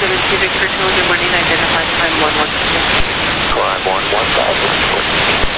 472 Victor, good morning, identify climb 110. Climb 11000.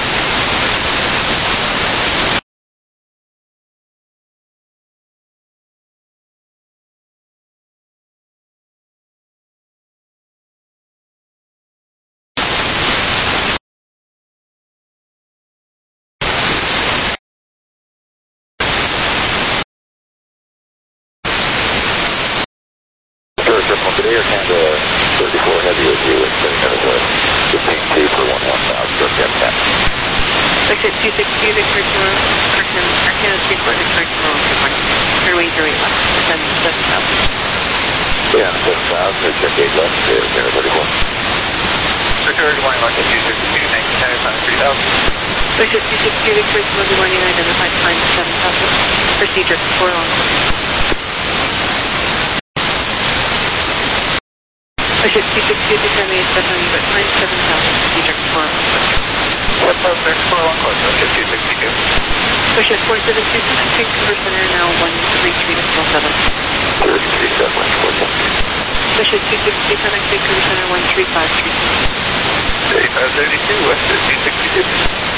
Today or Canada 34 heavy with you and setting out of 15-2 for 11000, just get that. Exit 262 Victor, Kirkman, Canada 34 Victor, good morning. Airway 08 left, descend 7000. Yeah, 7000, check 8 left, Canada 34. Victor, good morning, Market 262, thanks, Canada 3000. Exit 262 Victor, good morning, identify climb 7000. Procedure 4 on. Exit 262 determinate 700, but climb 7000, procedure 4 on. What's up there, 4 on course, Exit 262. Exit 472, connecting, Cover Center now 133.7. 137, Exit 262 connecting, Cover Center 135.3. 3532, West 262.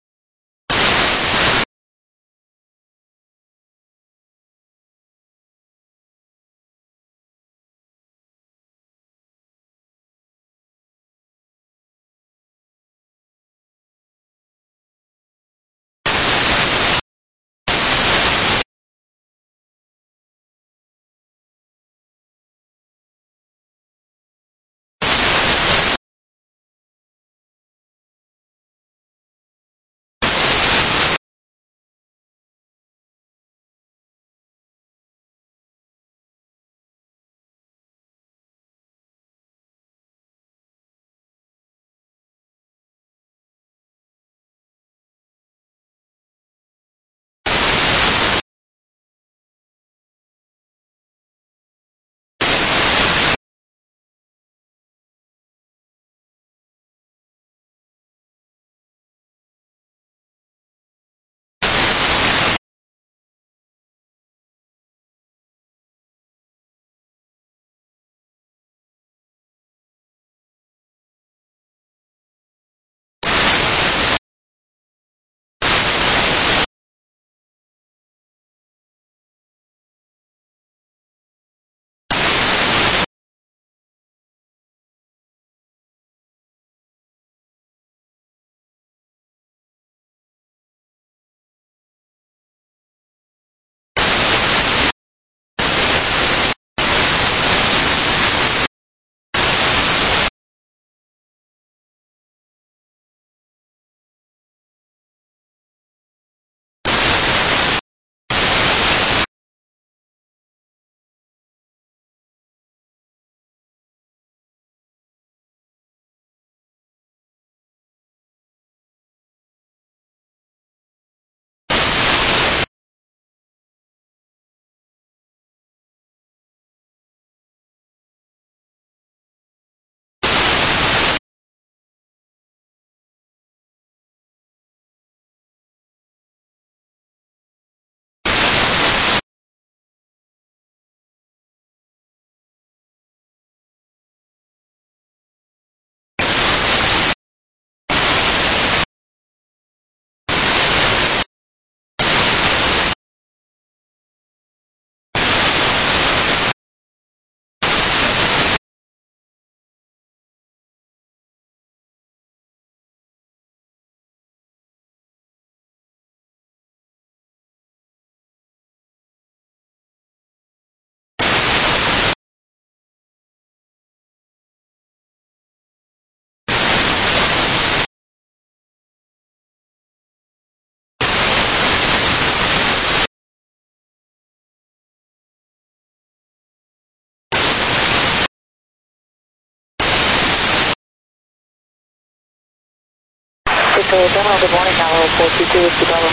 General, good morning, now 422 Whiskey Bravo.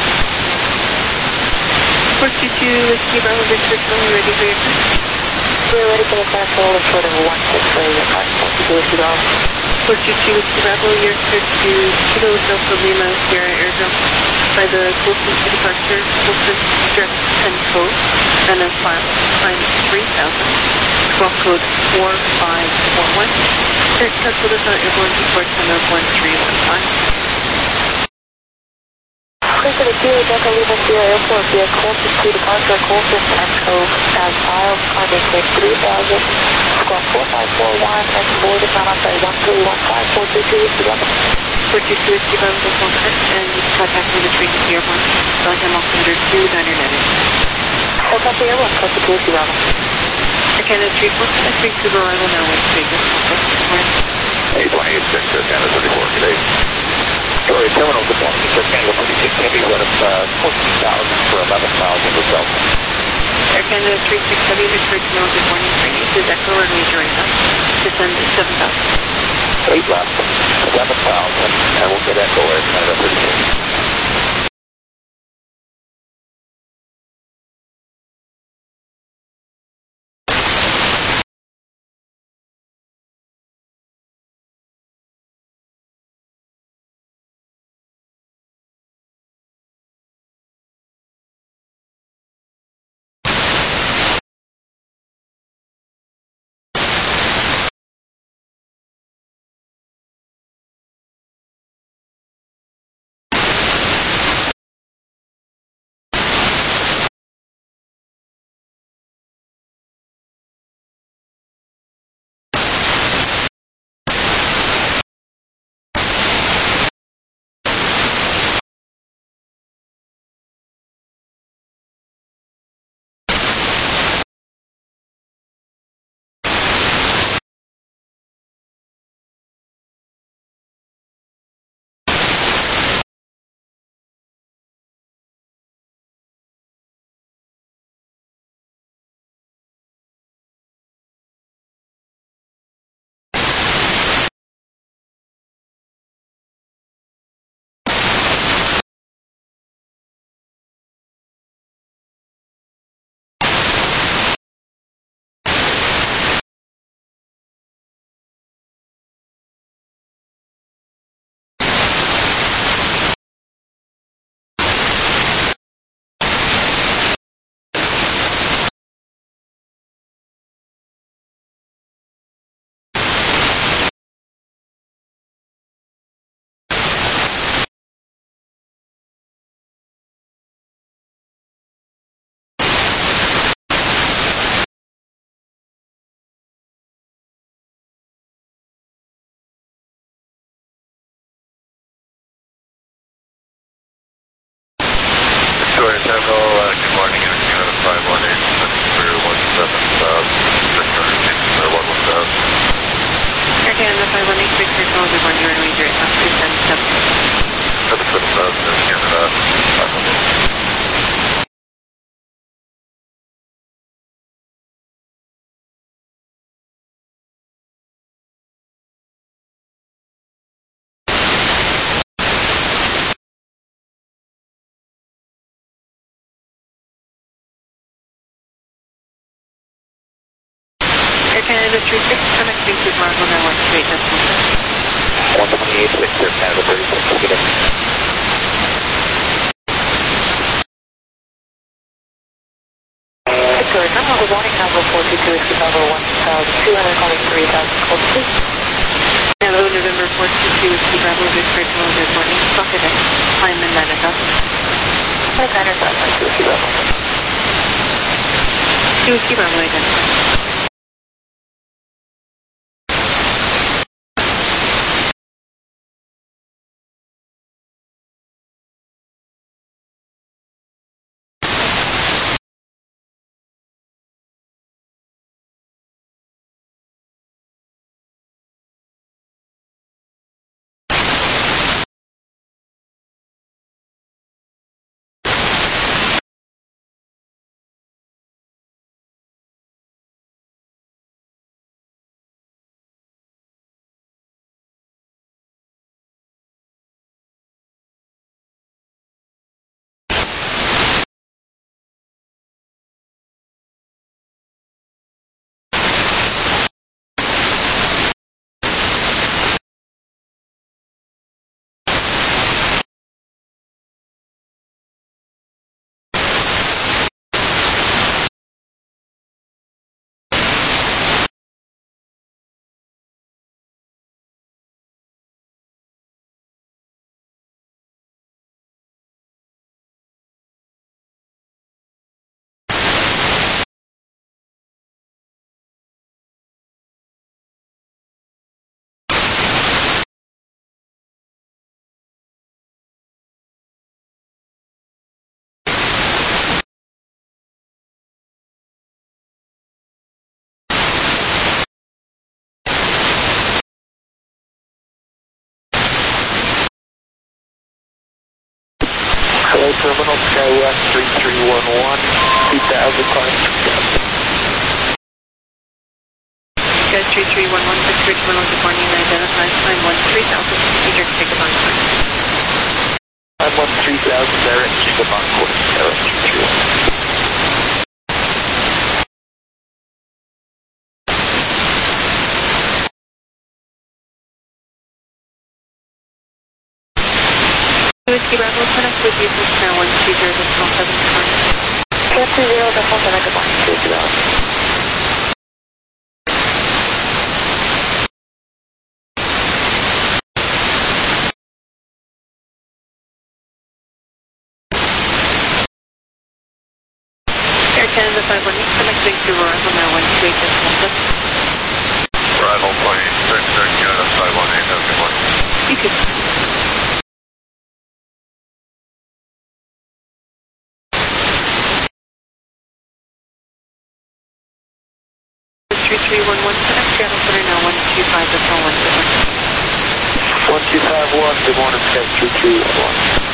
422 Whiskey Bravo, Victor, ready for your climb? We're ready for the climb, hold of short of 16 for your climb, 422 Whiskey Bravo. 422 Whiskey Bravo, you're cleared to Kilo Delta Lima, Sierra Airdrome by the closest departure, closest direct 10 code. and then climb 3000, squawk code 4541. Cancel this out, you're going to port center 1315. Clear to the Kilo Delta Lima Sierra Airport via closest to departure, closest Mexico as filed, climbing with 3000, squawk 4541, and boarded on up by 1315, 422 Whiskey Bravo. 422 Whiskey Bravo, that's all correct, and you can contact me with Frequency Airborne, Belgium altimeter 2990. Hotel Airborne, closest to Whiskey Bravo. Canada 34, I speak to arrival now with Vegas. 828 Victor, Canada 34, good day. Story Terminal, good morning. Mr. Canada 36 Heavy, run of 14,000 for 11,000 with Delta. Air Canada 36 Heavy, Victor Terminal, good morning. Bring you to Echo or Major right now. Descend 7,000. 8 left, 7,000, and we'll get Echo Air Canada 36. Story Terminal, good morning. Air Canada 518, for 17,600 Air Canada 518, Victor Terminal, good morning. You're in Major right now. Descend 7,000. 7,000, Air Canada 518. Air Canada 36, connecting to Bravo 918, that's 128 Victor, Canada 36, good day. Victoria Terminal, good morning. Number 422 Whiskey Bravo, 1,200, calling 3,000, closest. Hello, November 422 Whiskey Bravo, Victor Terminal, good morning. Socket X, climb in 9,000. 9,000, Whiskey Bravo. Whiskey Bravo, identified. Hello, Terminal SkyWest 3311, 2000 climbing success. Sky 3311, Victory Terminal, good morning. Identify time 13,000. Eager to take a bond time. I'm 13,000 there and keep a bond quarter. Whiskey Bravo, connect with you from Star 120 decimal 7 time. 120 decimal 7, good morning, 2000. Air Canada 518, connecting to Arrival now 128 decimal 7. Arrival plane, Canada 518, good morning. You too. 3311, connect Seattle Center now 125 decimal 1. 1251, good morning, Sky 3311.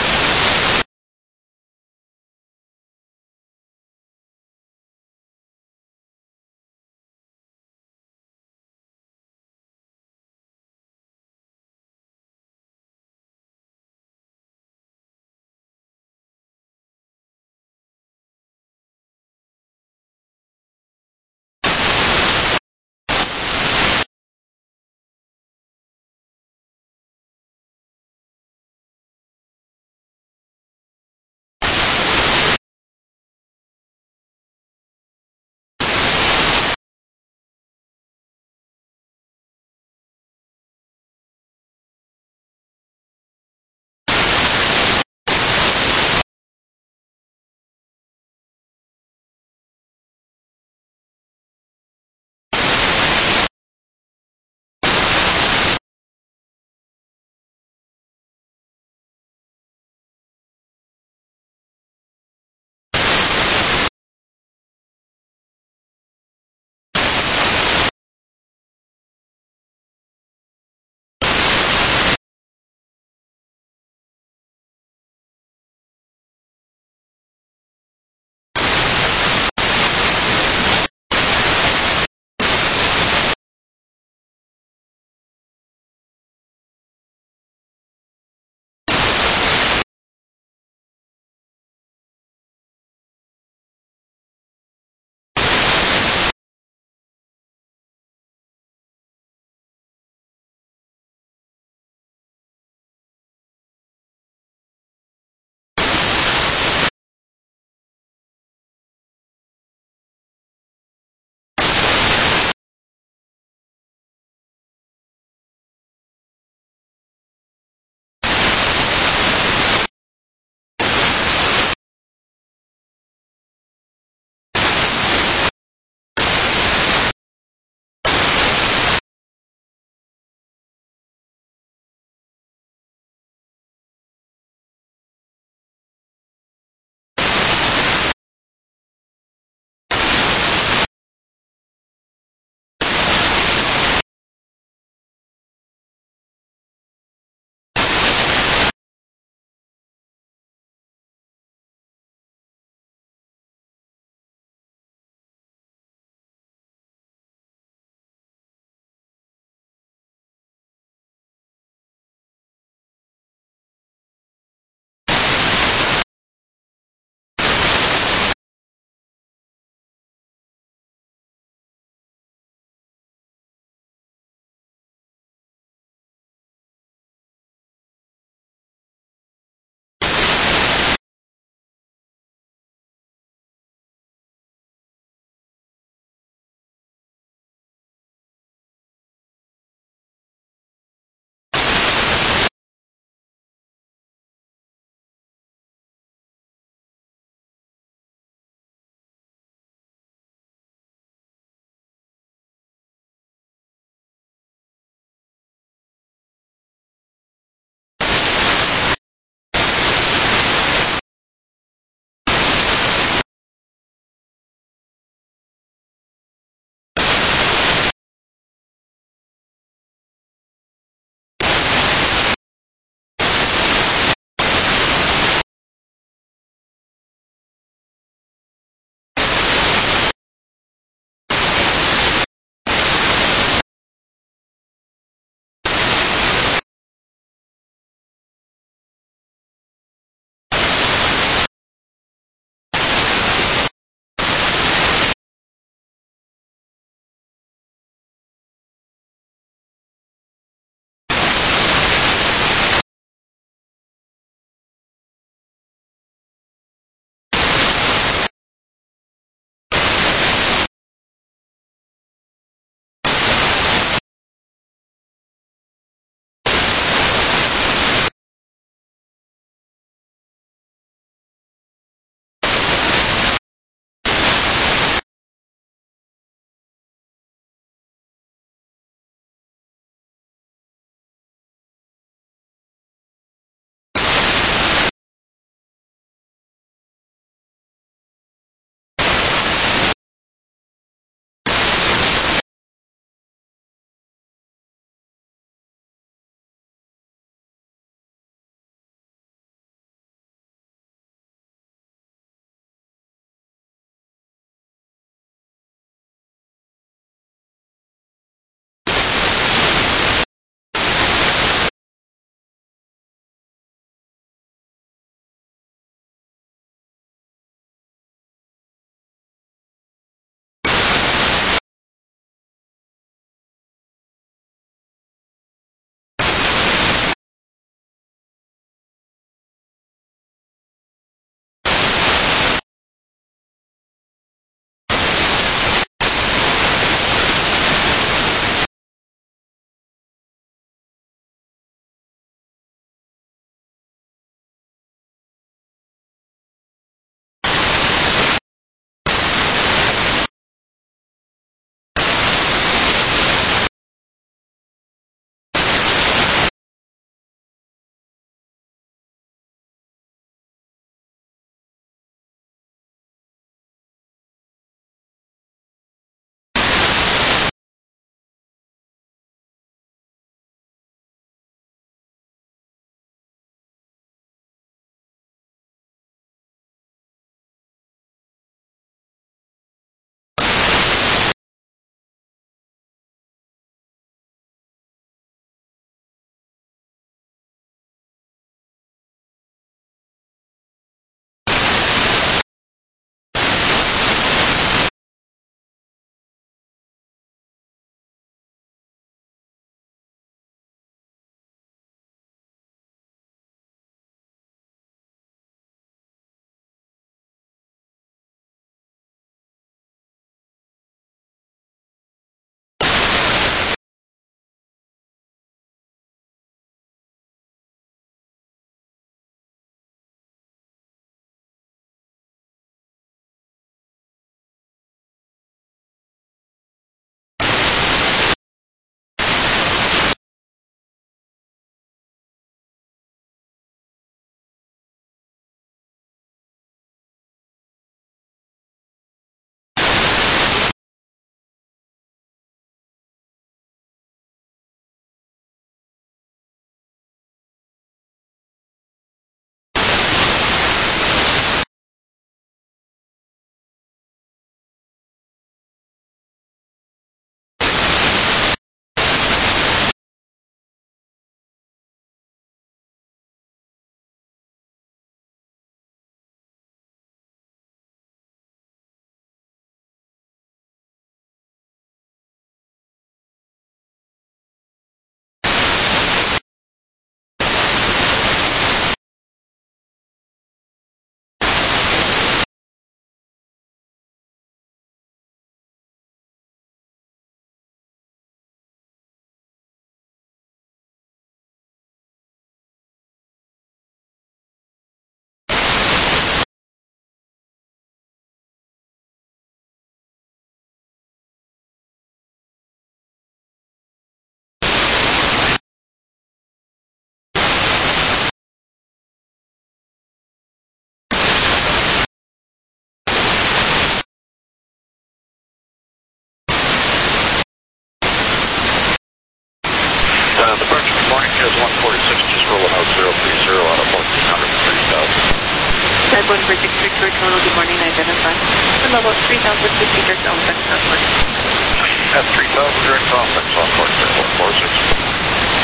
Here's 146, just rolling out 030 out of 1400 30,000. Type 1 for 6 Victoria Toronto, good morning, identify. And level 3000, 50 direct on Southport. At 3000 direct on Southport, 146.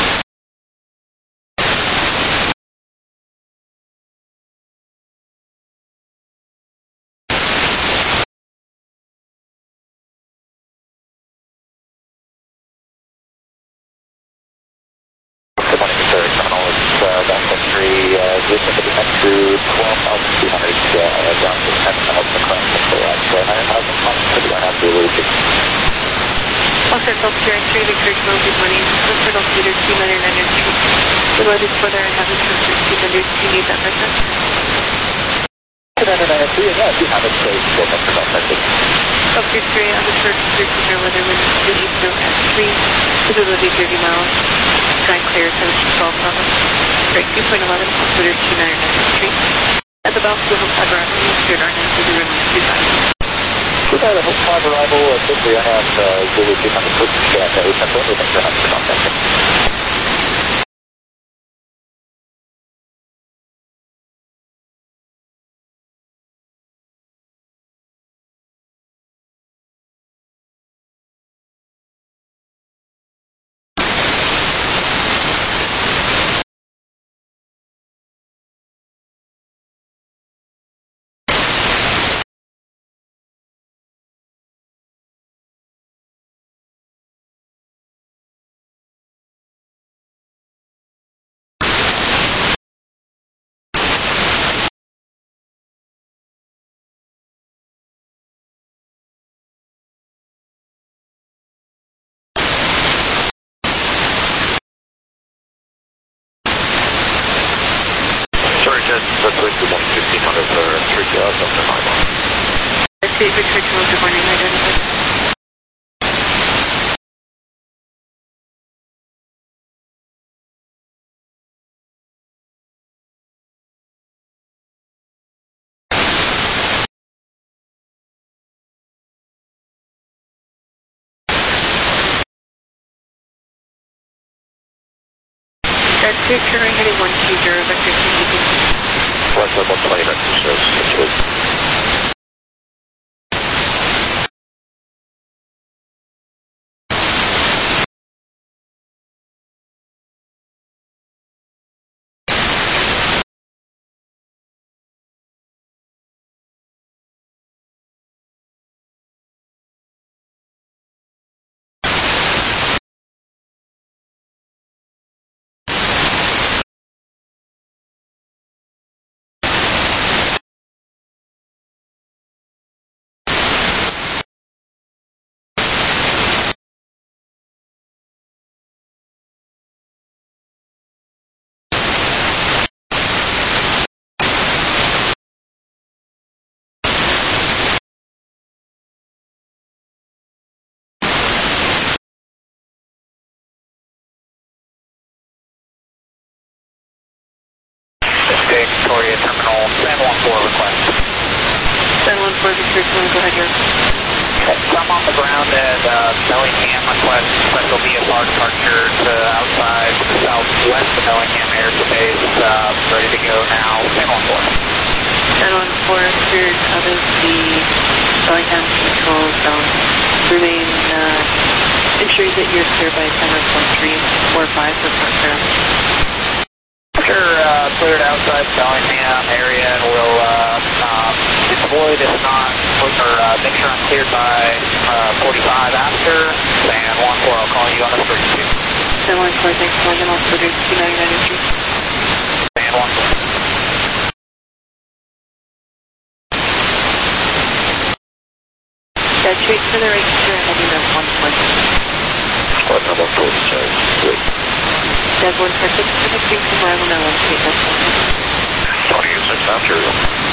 Good morning, Mr. Terminal. It's Delta 3, Houston to descend through 12,200, down to 10,000 across the full at 9,000 miles to the ground, Zulu 6. Also, Delta 3, Victoria Toronto, good morning. Delta Delta Leader 29993. The weather is further and having some 1600. Do you need that reference? 29993, yeah, if you have it, please go back to that message. Delta 3, on the short severe weather wind to east at 3, visibility 30 miles. Sky clear, temperature 12 Celsius. Strike 2.11, altimeter 29993. At the bounce, Google Fiber Avenue, cleared our name to the room 25. Good night, I hope 5 arrival, quickly I have Zulu 200 foot at 810, thanks very much for contacting. That's like the 1,500 for 3,000 up to 9 miles. State Victoria Toronto, good morning, identify. That's Victoria heading 120, Vector 2. Less than 120 vector shows. Victoria Terminal, San 14 request. San 14, Victoria Toronto, go ahead, here. I'm on the ground at Bellingham, request special VFR departure to outside to the southwest of Bellingham Airspace, ready to go now, San 14. San 14, cleared out of the Bellingham control zone. Remain, ensure that you're clear by 10.345 for front. Cleared outside Bellingham area and we'll deploy if not, make sure I'm cleared by 45 after. San 14, I'll call you on the frequency. San 14, thanks for the altimeter 29993. San 14. That straight to the right, clear heading up 140. What number 40, sorry. Good. That 146, Pacific, arrival now on state, that's 26 after.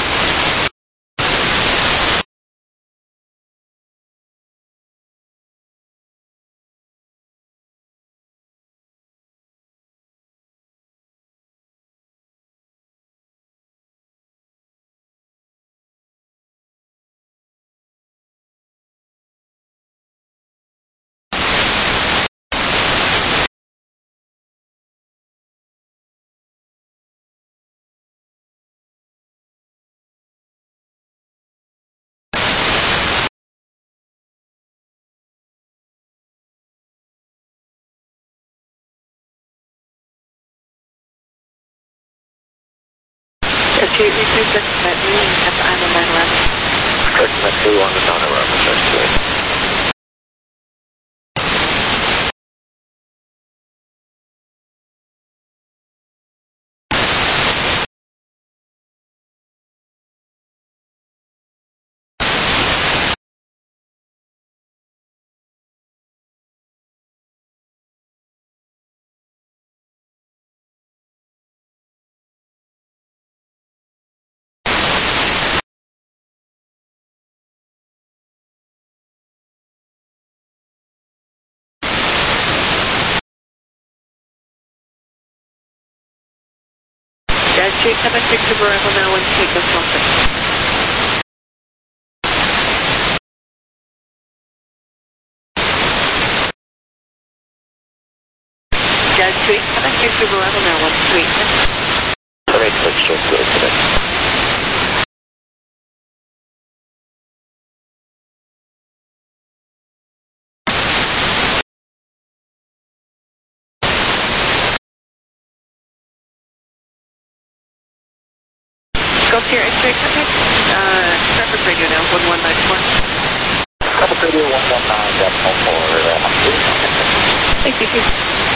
Jade, repeat that meeting at the island 911. Correct, that's 2 on the non-arrival, that's Jade 76 of arrival now, one take this one. Jade 76 of arrival now, one sweet. correct, that's just good today. Go to your X-ray contact. Traffic radio now, 1194. Traffic radio 119.4, Thank you.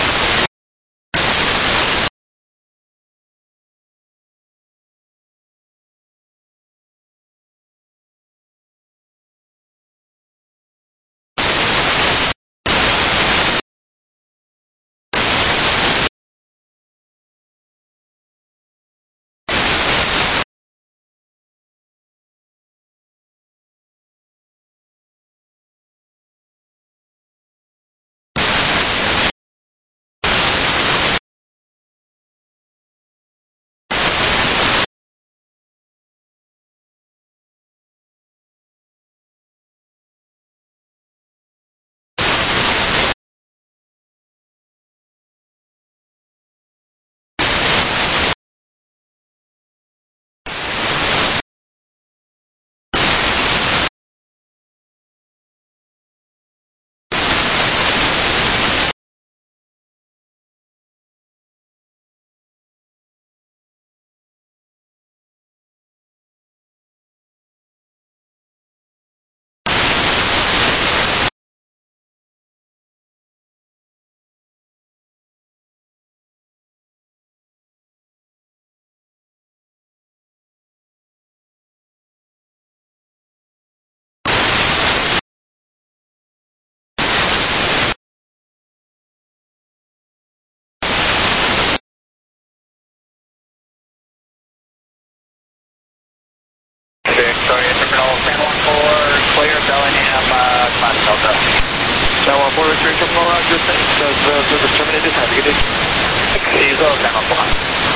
Victoria Terminal 1014, clear Bellingham, Class Delta. 914, return terminal, roger, thanks. Service terminated, have a good day. Diesel 1014.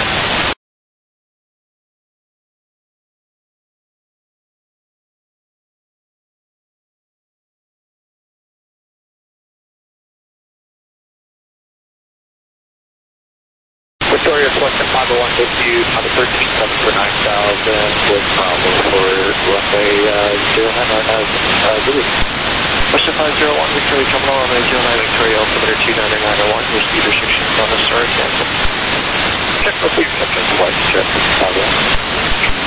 Victoria Selection 501 with you, on the 13, 7 for 9,000, with problem for runway 09 right now, Zulu. Question 501, Victoria Terminal, runway 09, Victoria, altimeter 29901, your speed restrictions on the start, cancel. Check with the acceptance flight, check, 501.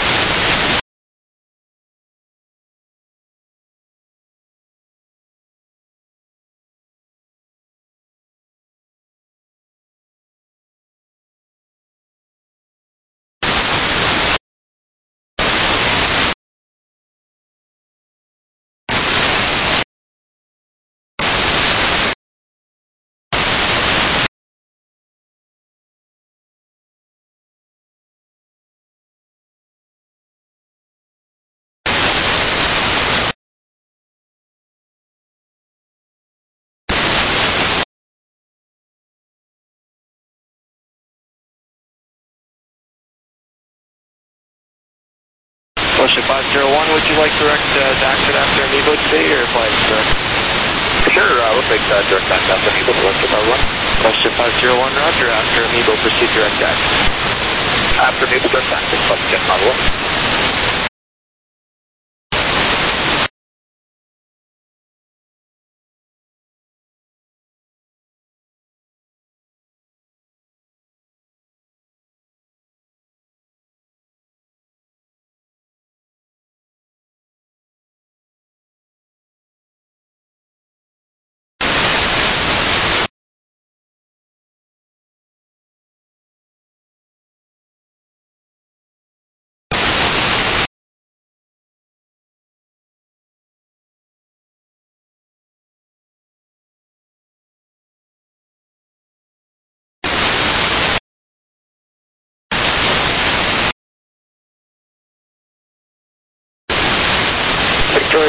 Question 501, would you like direct exit after Amiibo today or flight direct? Sure, we'll take direct back after Amiibo. Question 501, roger, after Amiibo, proceed direct access. After Amiibo, direct access, question 501.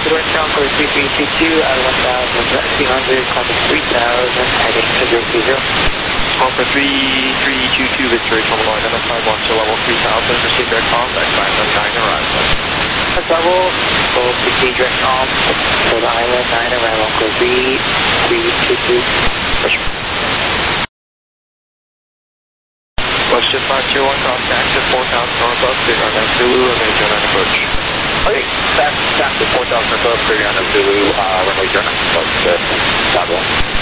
direct ground code 3322 out of 1,200, climbing 3,000, heading to 030. Alpha 3322 Victory, Terminal identified, launch to level 3000, receive direct comm, back 9 arrival. Level, full CT direct comm, for the island 9 arrival, code 3322. Westjet 501, contact at 4,000 north of clear on Zulu, runway 09 approach. Okay, that's the 4,000 above, clear on Zulu, runway 09 approach to Bravo.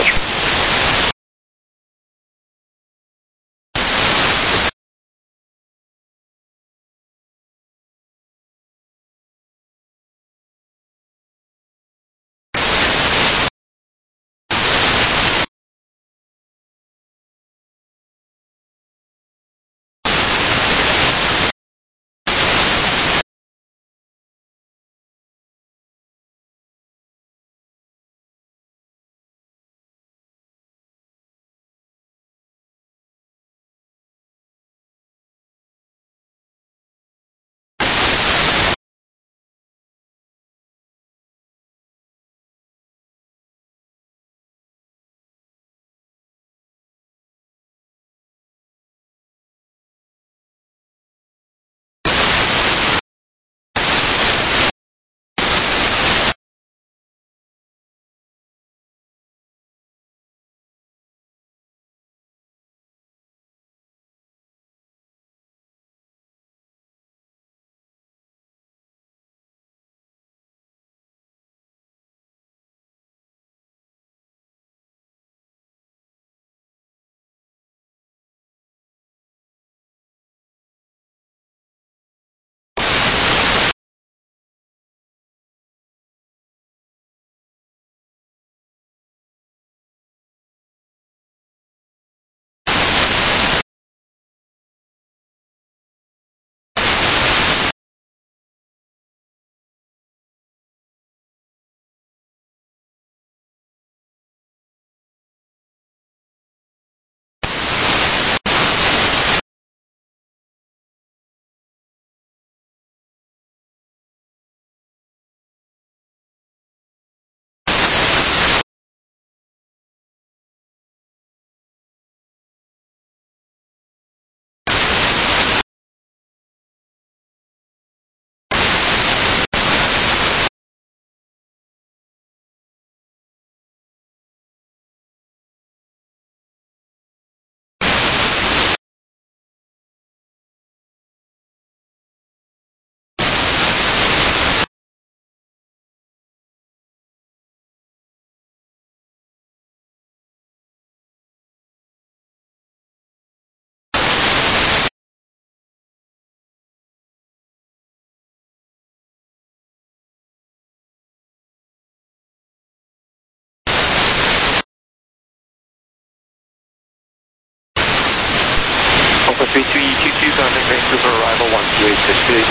Alpha 3322, contact Vancouver arrival 12863.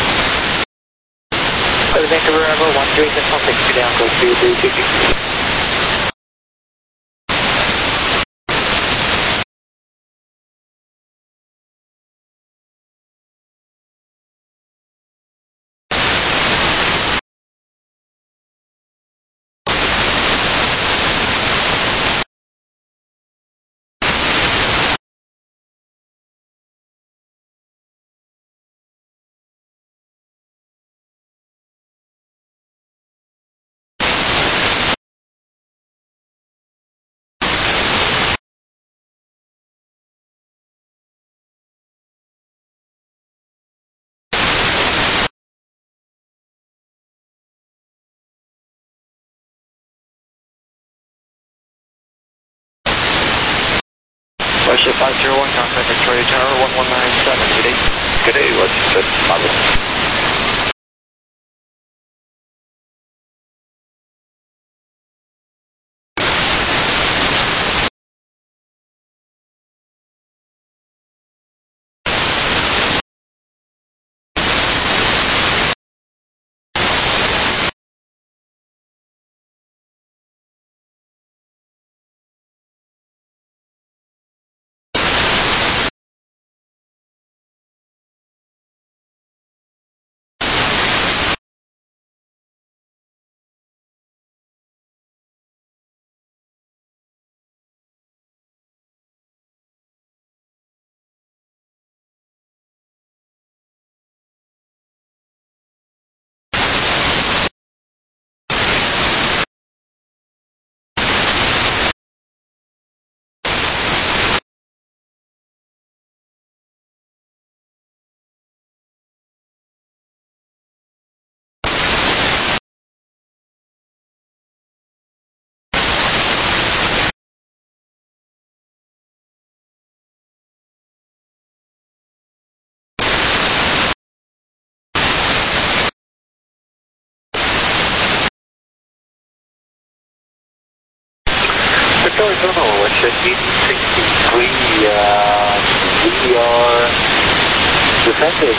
Vancouver arrival 128, contact down code 3322. Westjet 501, contact Victoria Tower 1197, good day. Good day, Westjet 501. Charlie Terminal, West 1863, we are descending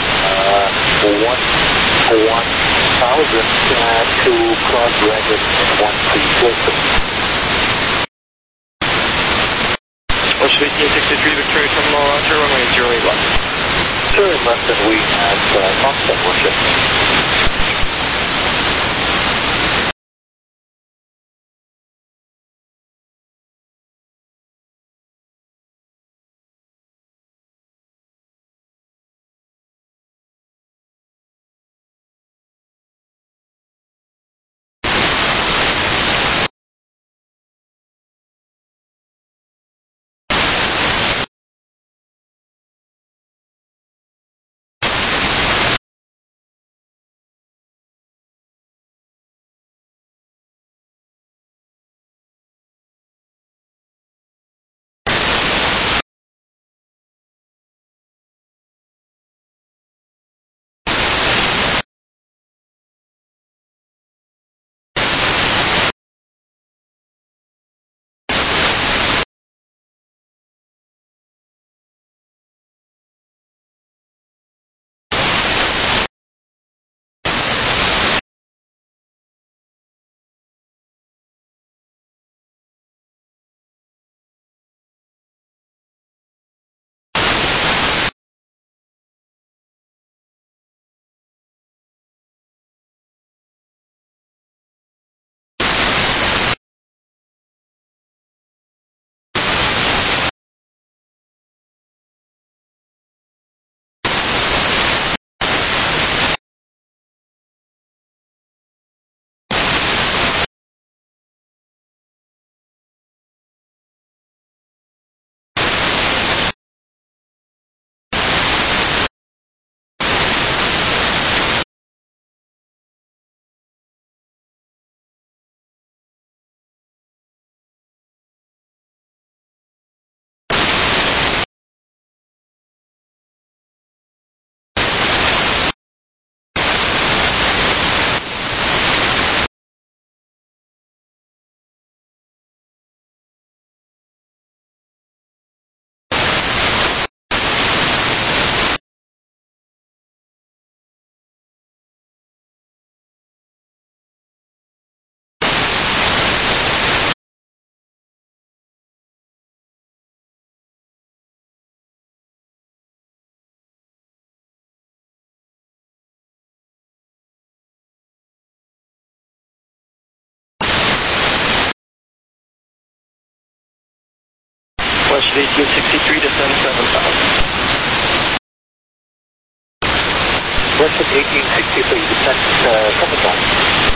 1,000 to cross Dragon and 1 Wilson. West 1863, Victoria Terminal, Roger, runway 08 left. Turn left and we have offset worship. West 1863, descend 7,000. West 1863, descend 7,000.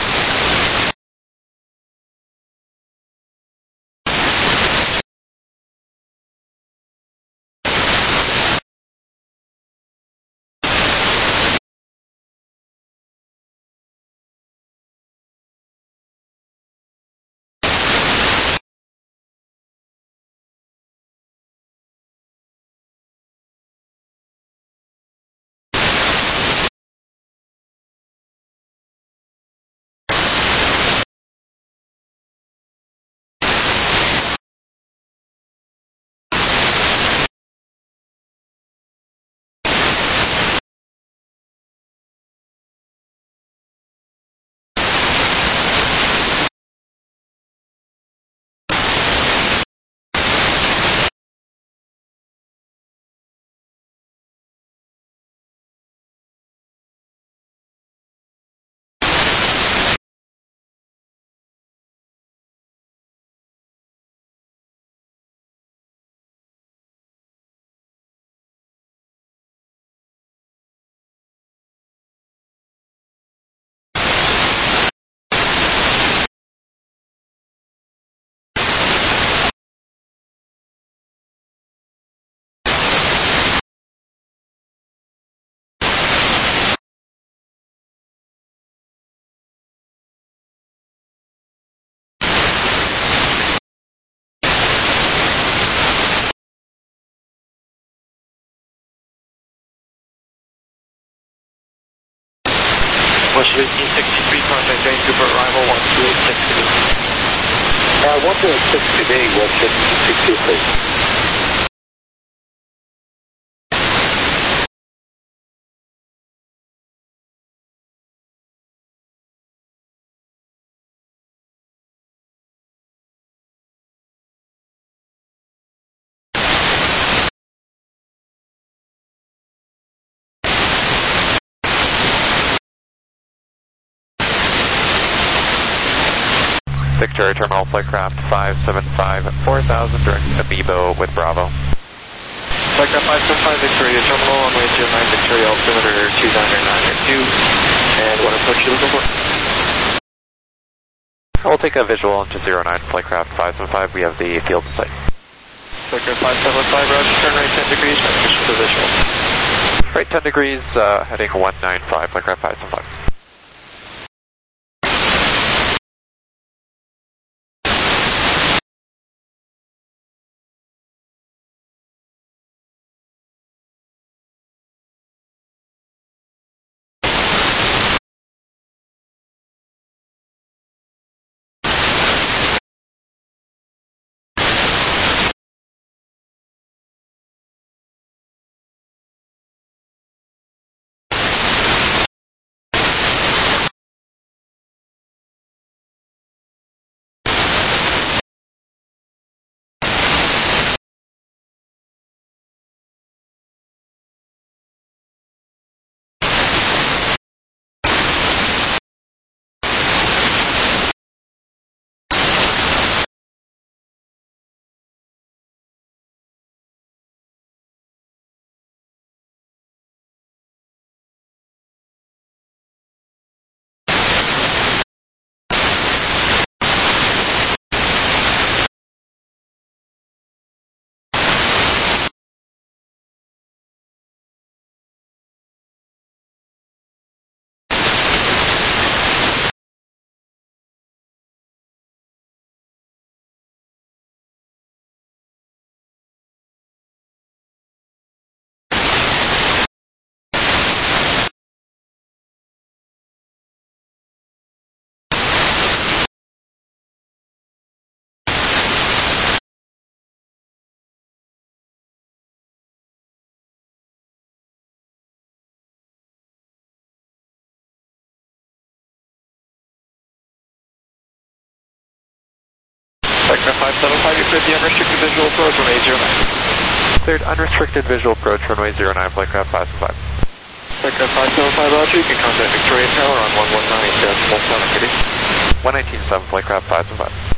West 1863, contact Vancouver, arrival 12862. 106 today, 156 please. Victoria Terminal Flightcraft 575 4000 direct Abibo with Bravo. Flightcraft 575 Victoria Terminal, runway 09 Victoria altimeter 29992, and what approach you looking for? We'll take a visual into 09 Flightcraft 575, we have the field in sight. Flightcraft 575, roger, turn right 10 degrees, transition to visual. Right 10 degrees, heading 195 Flightcraft 575. Flightcraft 575, you cleared the unrestricted visual approach, runway 09. Cleared unrestricted visual approach, runway 09 Flightcraft 575. Flightcraft 575, roger, you can contact Victoria Tower on 119.7 119.7 Flightcraft 575.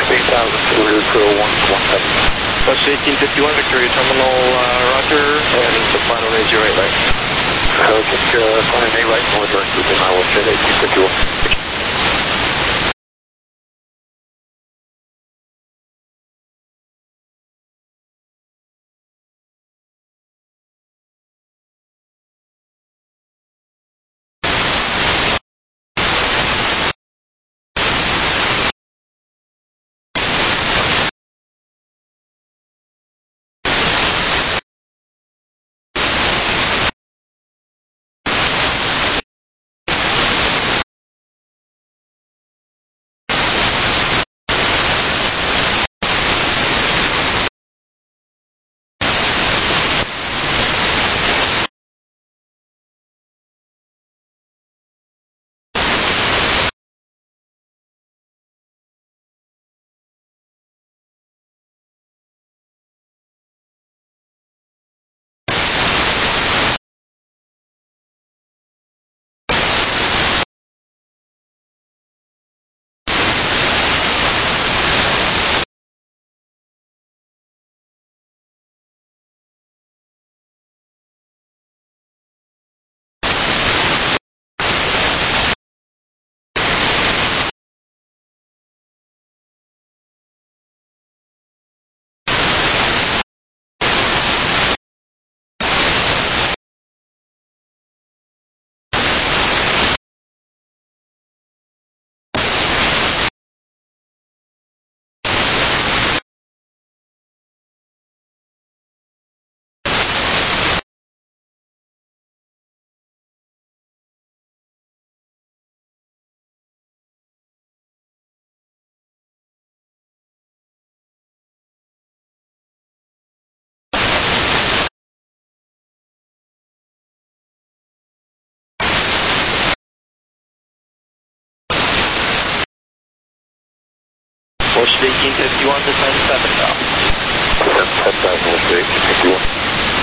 8,000, West 1851, Victoria Terminal, roger, and the final range your right line. Okay, final A right, north direction, and I will say 1851. West 1851, descend 7 now. 10,000, West 1851.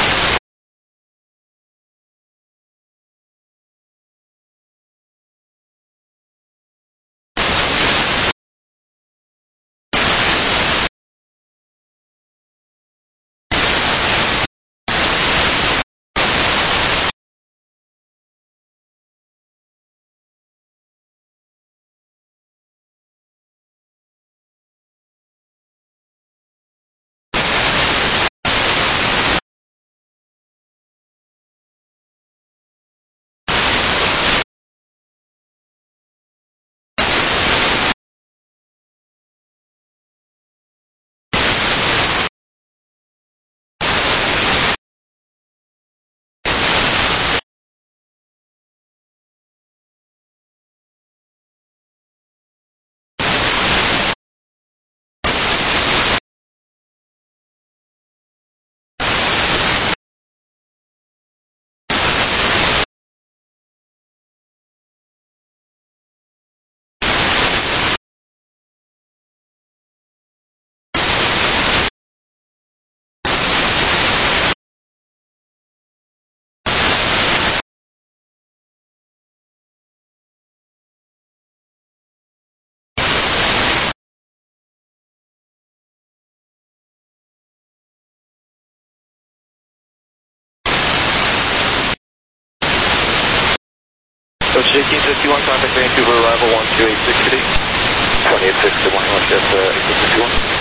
Coach 1851, contact Vancouver, arrival 12860. 2860, West 1851.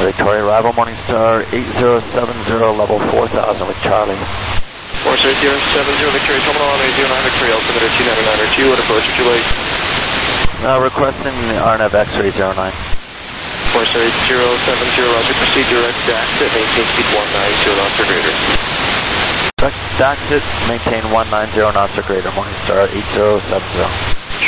Victoria, arrival Morningstar 8070, level 4000 with Charlie. Morningstar 8070, Victoria, terminal on 809, Victoria, altimeter 299.2, what approach would you like? Requesting RNAV X-ray 09. Morningstar 8070, roger, proceed direct exit, maintain speed 190 knots or greater. Direct exit, maintain 190 knots or greater, Morningstar 8070.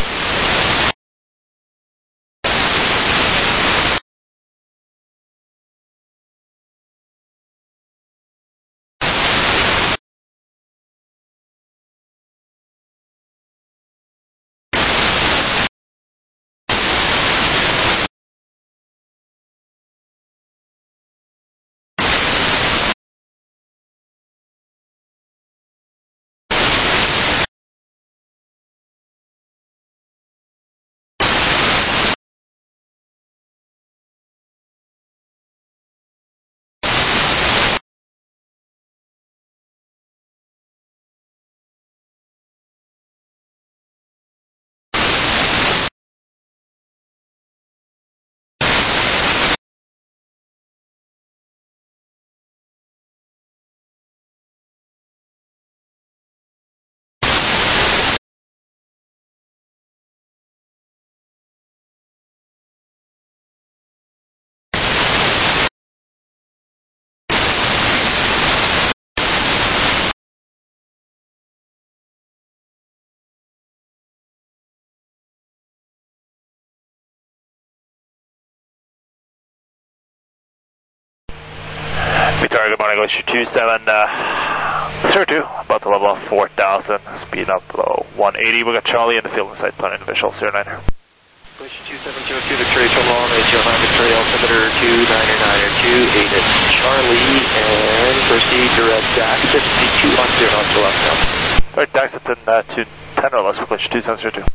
Victoria, good morning, Glacier 2702, about to level off 4000, speed up below 180. We got Charlie in the field inside planning visual 09 here. Glacier 2702, Victoria, terminal on 809, Victoria, altimeter 299.2, it's Charlie, and proceed direct exit, speed 210 knots to left now. Direct exit in 210 or less for Glacier 2702.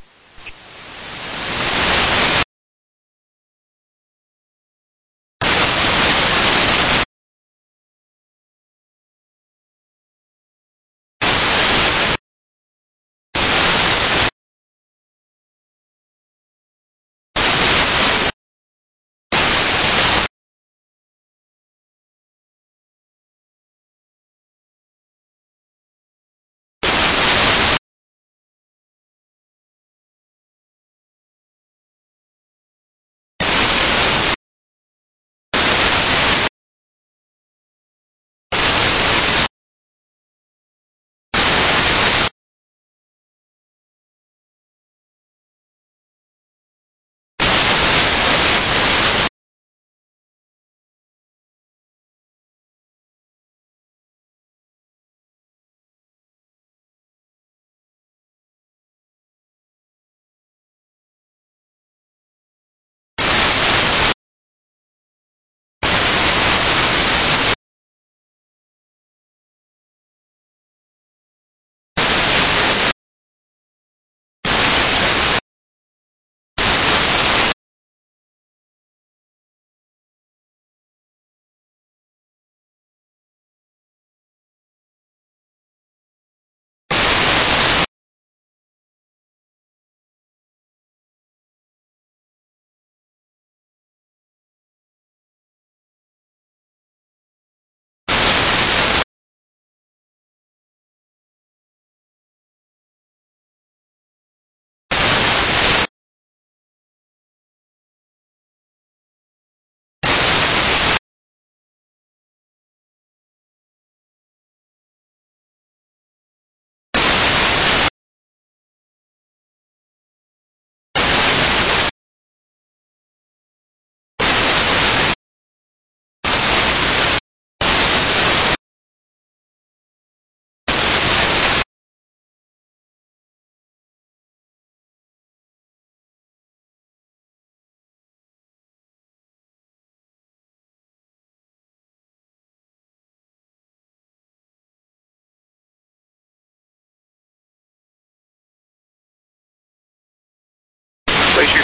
Glacier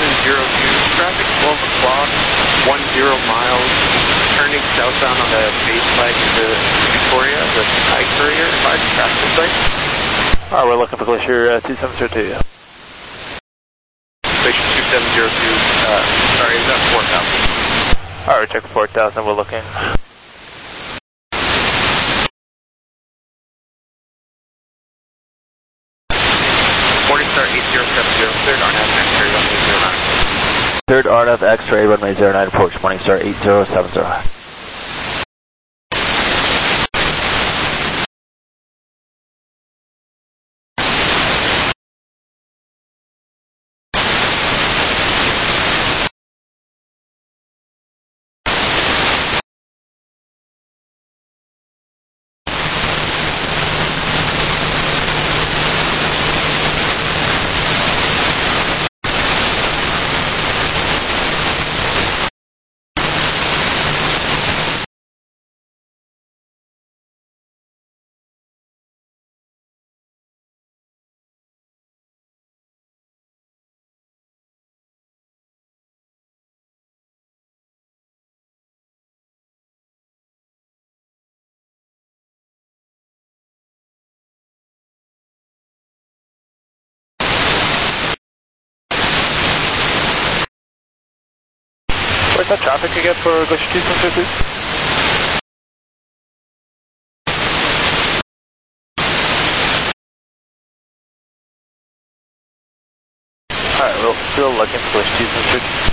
2702, traffic 12 o'clock, 10 miles, turning southbound on the base flag to Victoria, the Sky Courier, 5 traffic in sight. Alright, we're looking for Glacier 2702. Glacier 2702, sorry, is that 4000? Alright, Tower check 4000, we're looking. Third RNF X-ray, runway 09, approach Morningstar 8070. What's that traffic again for Glacier 273, please? Alright, we're still looking for Glacier 273.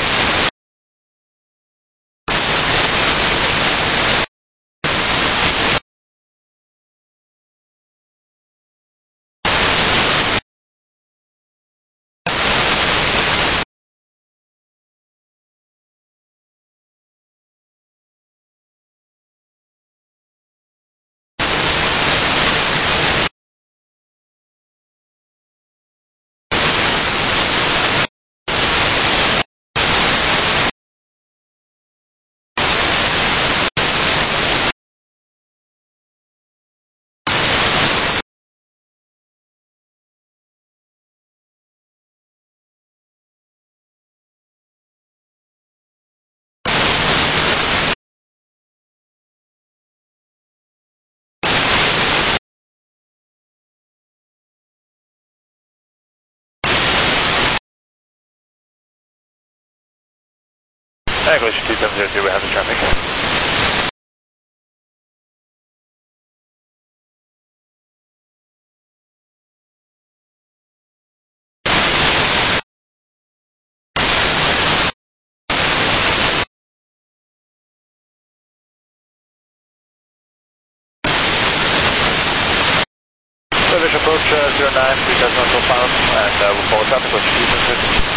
Glacier 2702, we have the traffic. British approach 09, 3000 pounds, and we'll follow traffic, Glacier 2702.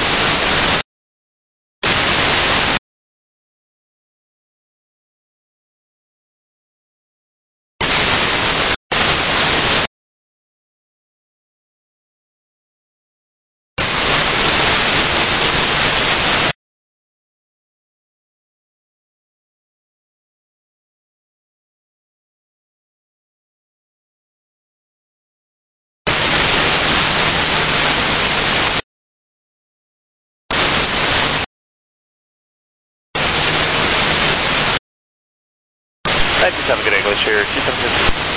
Just have a good day, Glacier 2702.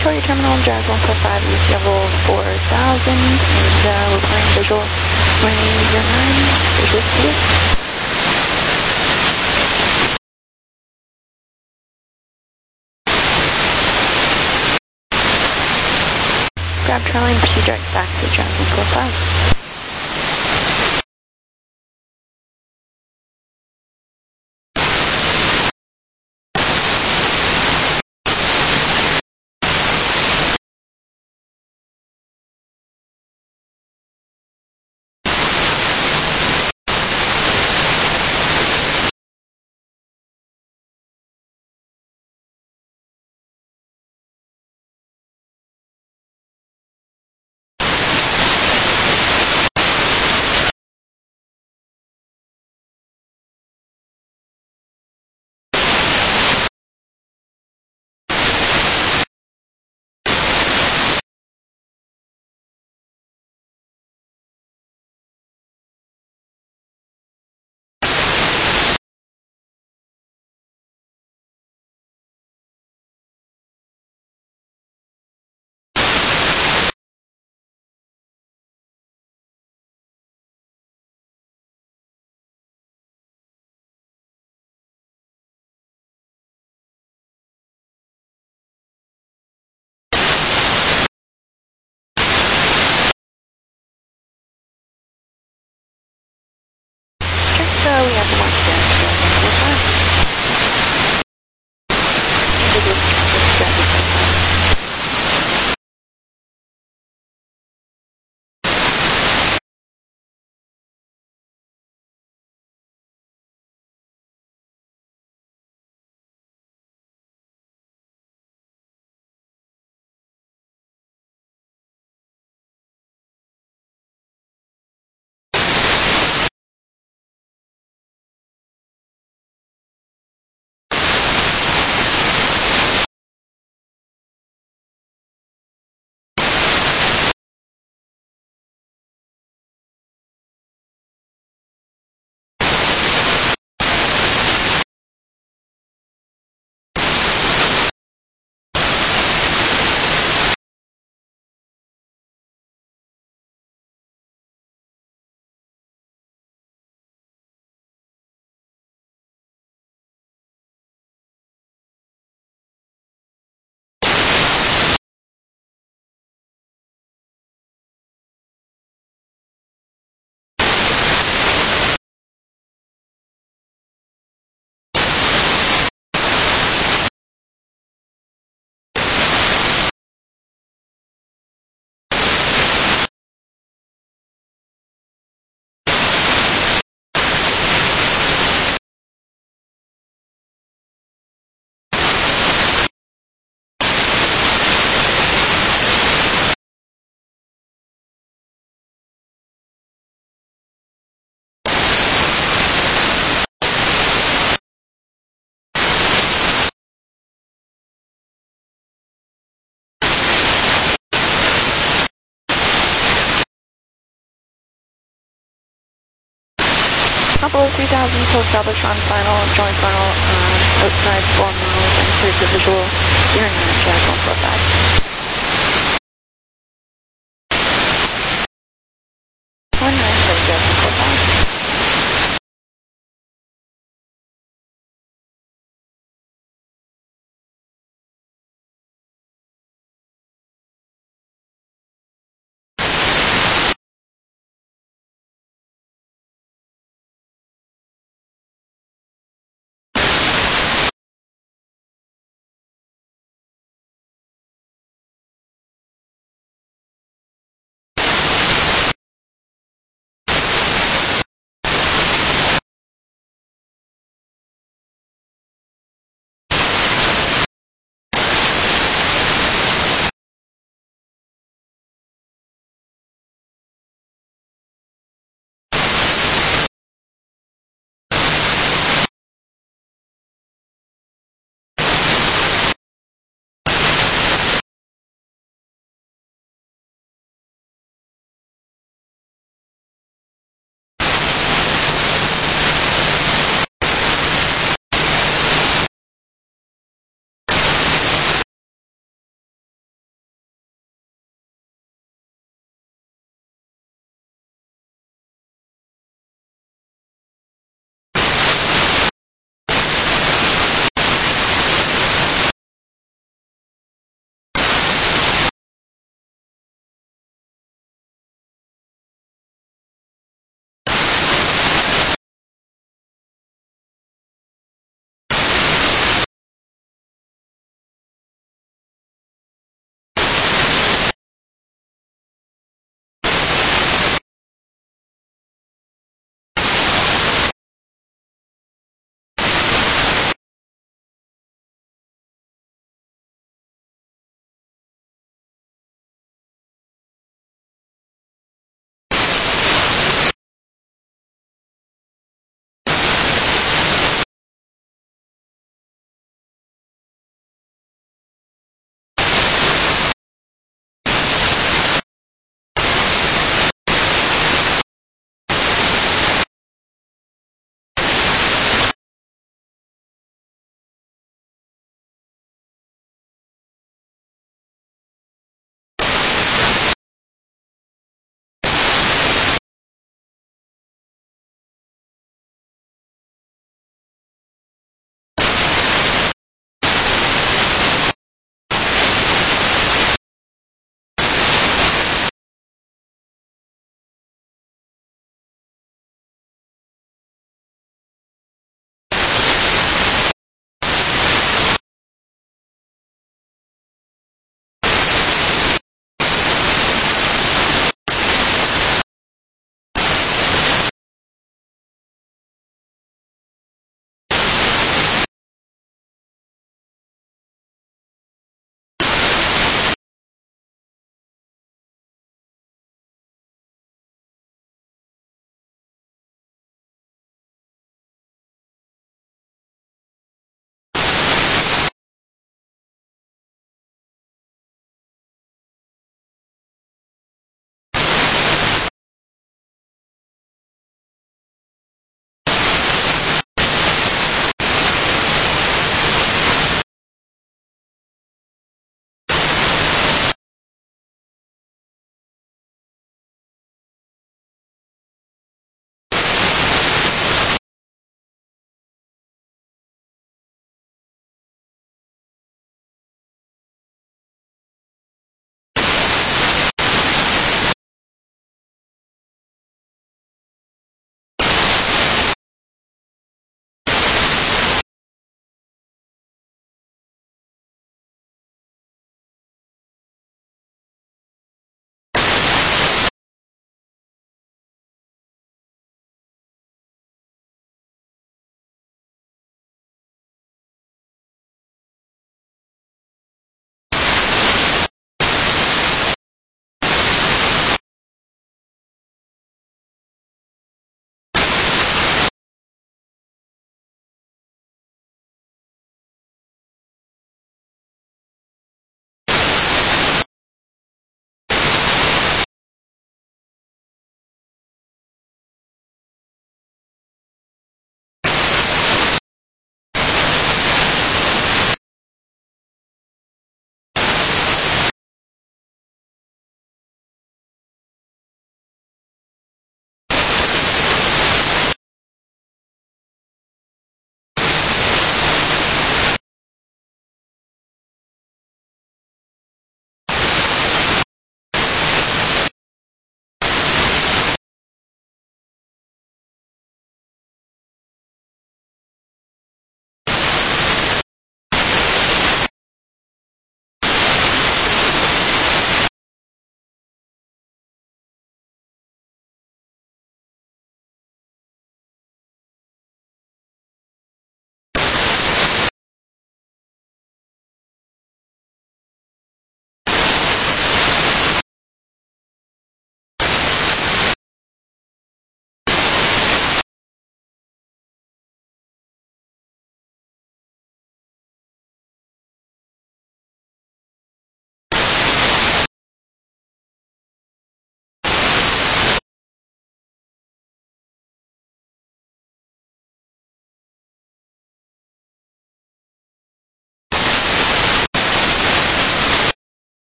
Victoria Terminal, Jazz 145, use level 4000, and we're playing visual 2009, visual speed. Grab Charlie and proceed direct back to Jazz 145. We have the one Apollo 3000 to establish on final, joint final, outside 4 miles and clear to visual 09, Jazz 145. 19, Jazz 145.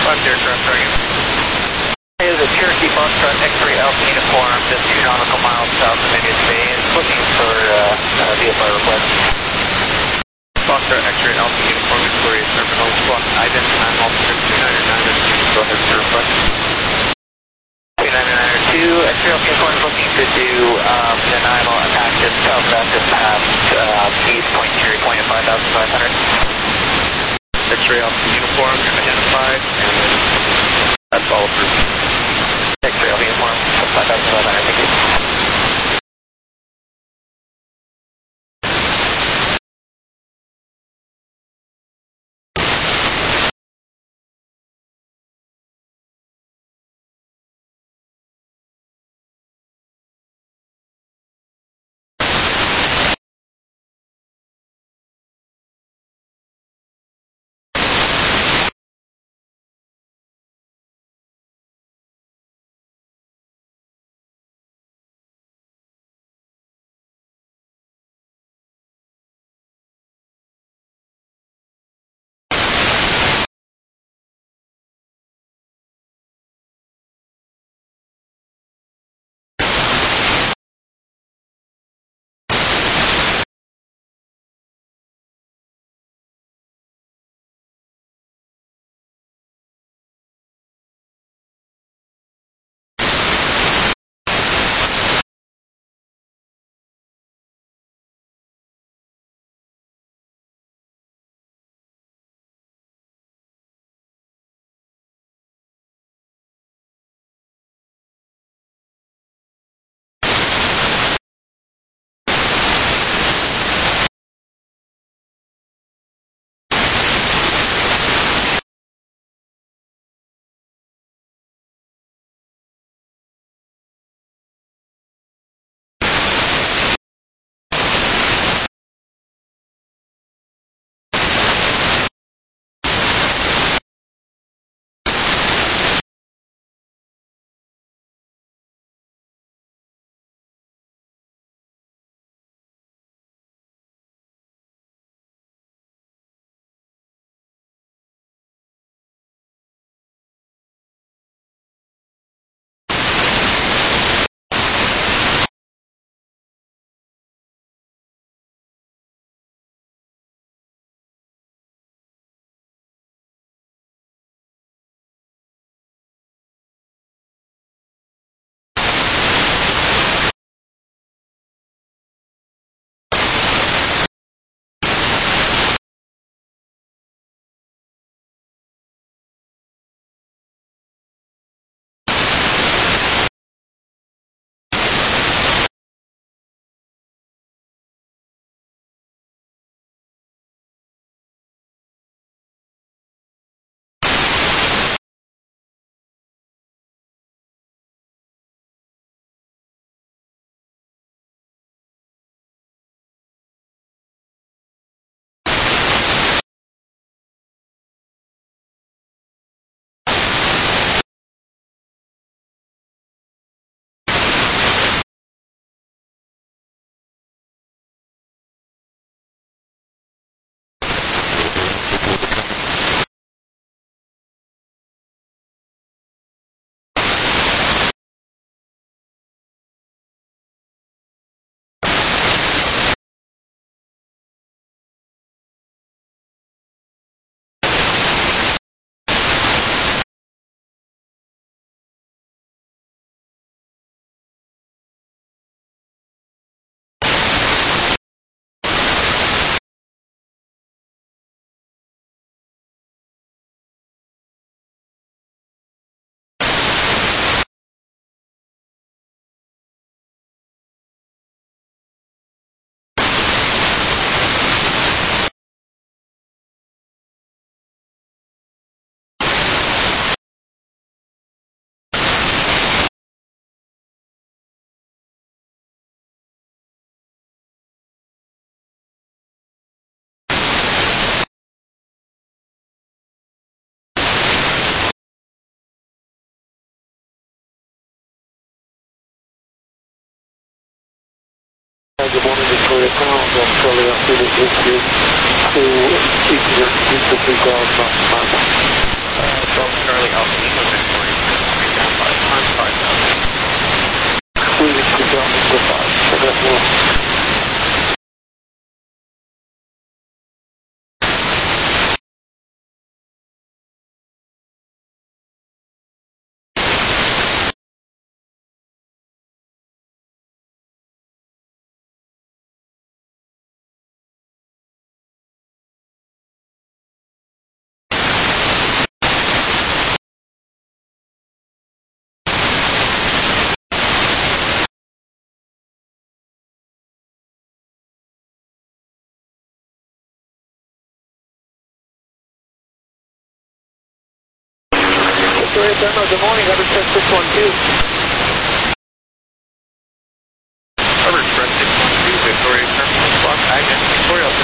Fox aircraft target. It is a Cherokee Foxtrot X-ray Alpha uniform, just 2 nautical miles south of Indian Bay, and looking for VFR request. Foxtrot X-ray Alpha uniform, Victoria Terminal, squawk ident 9 altimeter 299, go ahead for request. 29902, X-ray Alpha uniform is looking to do denial on active south-active path, east point Cherry Point at 5,500. X-ray Alpha uniform, identified, and that's all approved. X-ray Alpha uniform, 5,500, thank you. Good morning, Victoria Crown. I'm Charlie Alpha to keep your 2 knots. Charlie Alpha Lima Victoria, coming down by on 5,000. Please keep down to 5. So that will... Victoria Demo, good morning, Hubbard Express 612. Hubbard Express 612, Victoria Terminal, Squawk Agent, Victoria Alpha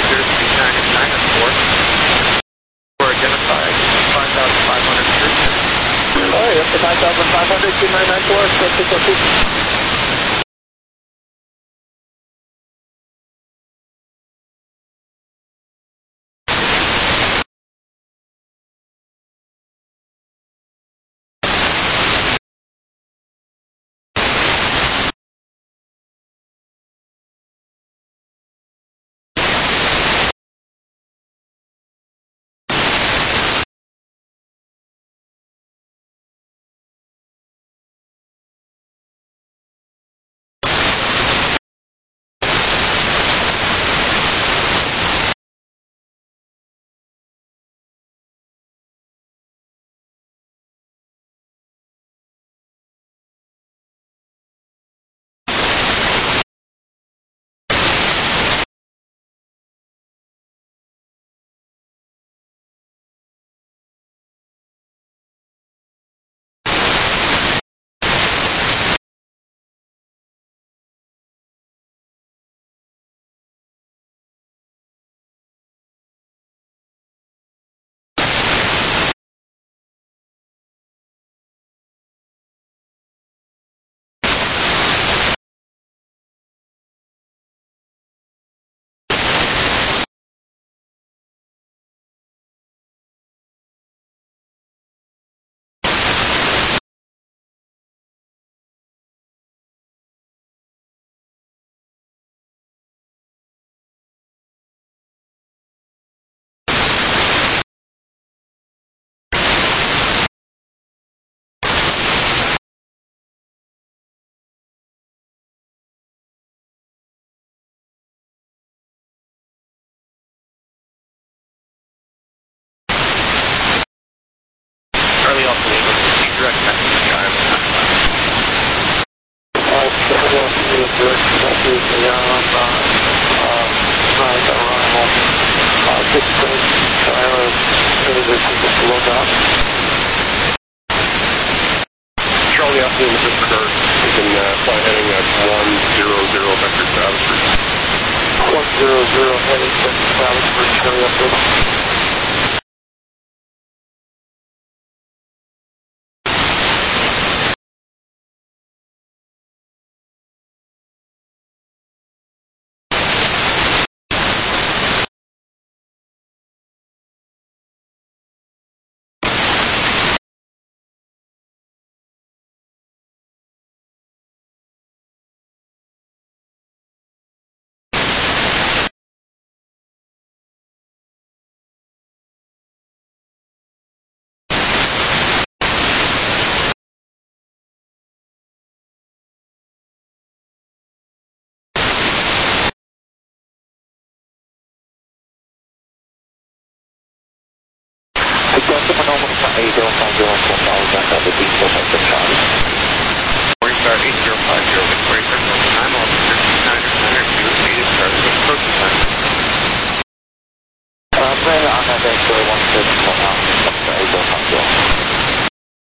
039 for identified 5,500 meters. Alright, up to 5,500, 2994, Express 612. Charlie Alpha Lima, receive direct message from Guy. Charlie Alpha Lima, direct message beyond night arrival. Distance, Tyler, this is the slow down. Charlie Alpha Lima, this is Kurt. You can fly heading at 100 vector to Abbotsford. 100 heading to Abbotsford, Charlie Alpha Lima. Morningstar 8050, Victoria Terminal, I'm Officer 2902, immediate service with approaching time. Brandon, on that day, 1619,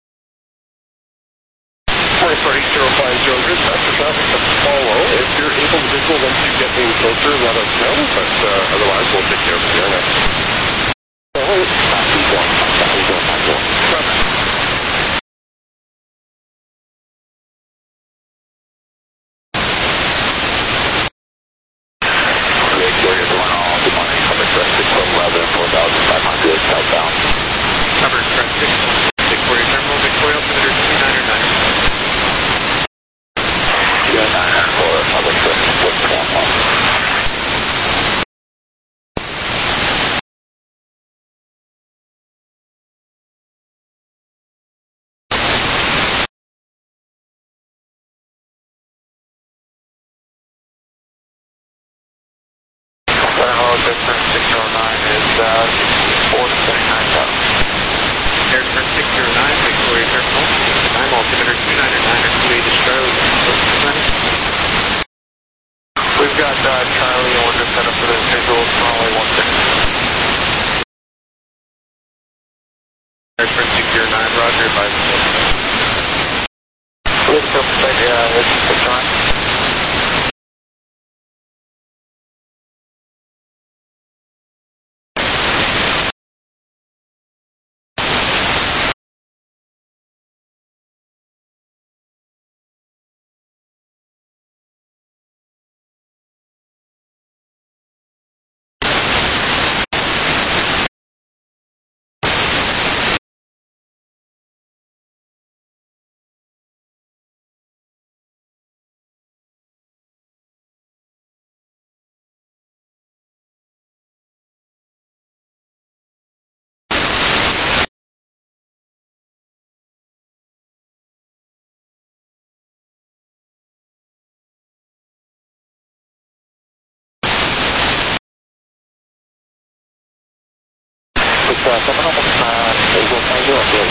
Morningstar 8050, dispatch for traffic to follow. If you're able to visual once you get any closer, let us know, but otherwise we'll take care of it here now. Cover Express 616, Seminole, Eagle 50 and Blue.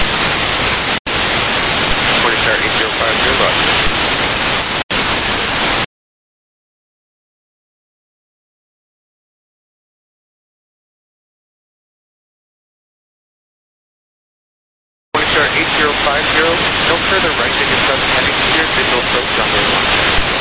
Morningstar 8050, Roger. Morningstar 8050, no further right than your present heading clear, visual approach on the one.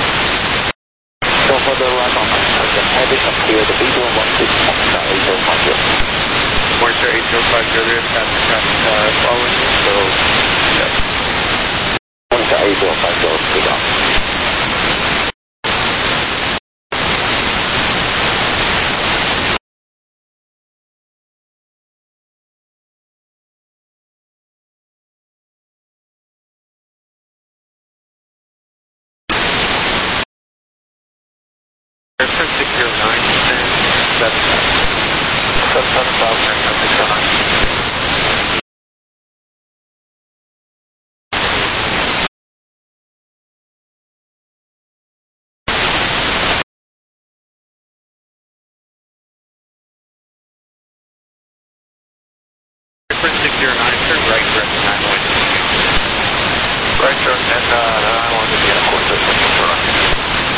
No further right on my present heading up here, the visual 16.8050. Morningstar 8050, there is faster traffic following you, so yes. Morningstar 8050, speed on. Airport 609, 77000, Airport 609, turn right, direct 9 Right turn, and I want to get a course system in front of you.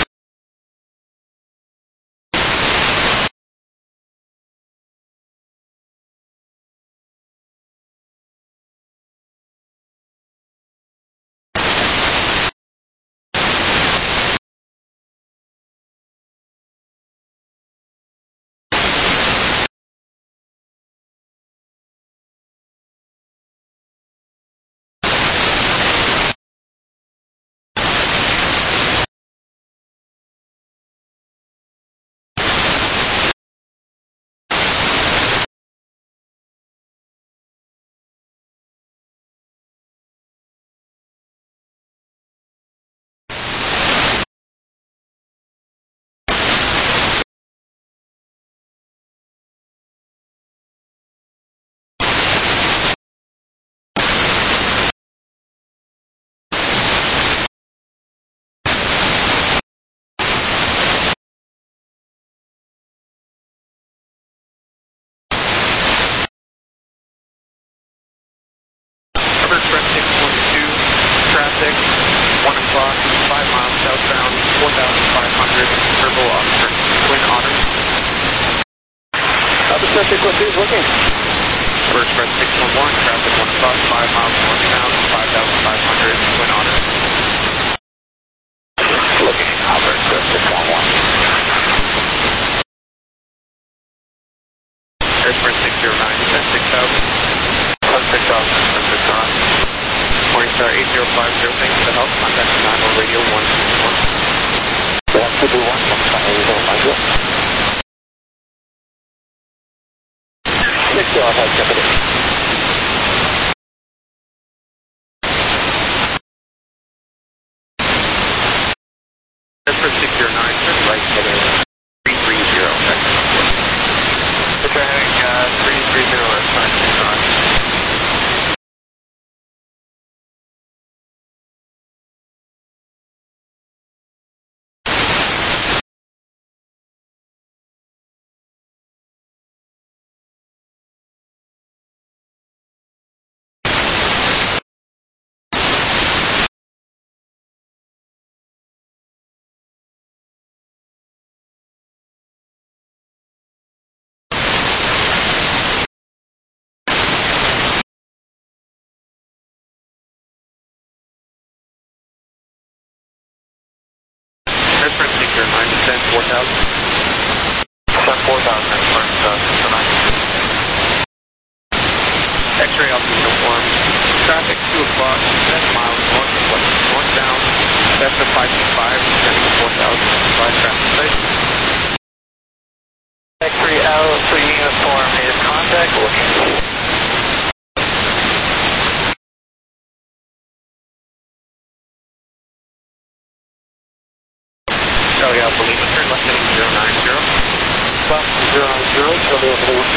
Express 612, traffic, 1 o'clock, 5 miles southbound, 4,500, turbo officer, Twin Otter. Express 612 is looking. Express 611, traffic, 1 o'clock, 5 miles northbound, 5,500, Twin Otter. Looking, Express 611. Express 609, descent 6,000. 6,000, 6,000. Morningstar 8050, thanks for the help. Contact Nano Radio 161. 121, 8050. 6 Deputy. Express 609, turn right, heading 330, Turning 330 at 969. Express 609, descent 4,000. Descent 4,000, Express 609. X-ray off the uniform. Traffic 2 o'clock, 7 miles northbound, Cessna 525, descending 4,000, 5 traffic sites. X-ray out 3 uniform is contact looking. Charlie Alpha Lima, turn left heading 090. Left 090, Charlie Alpha Lima.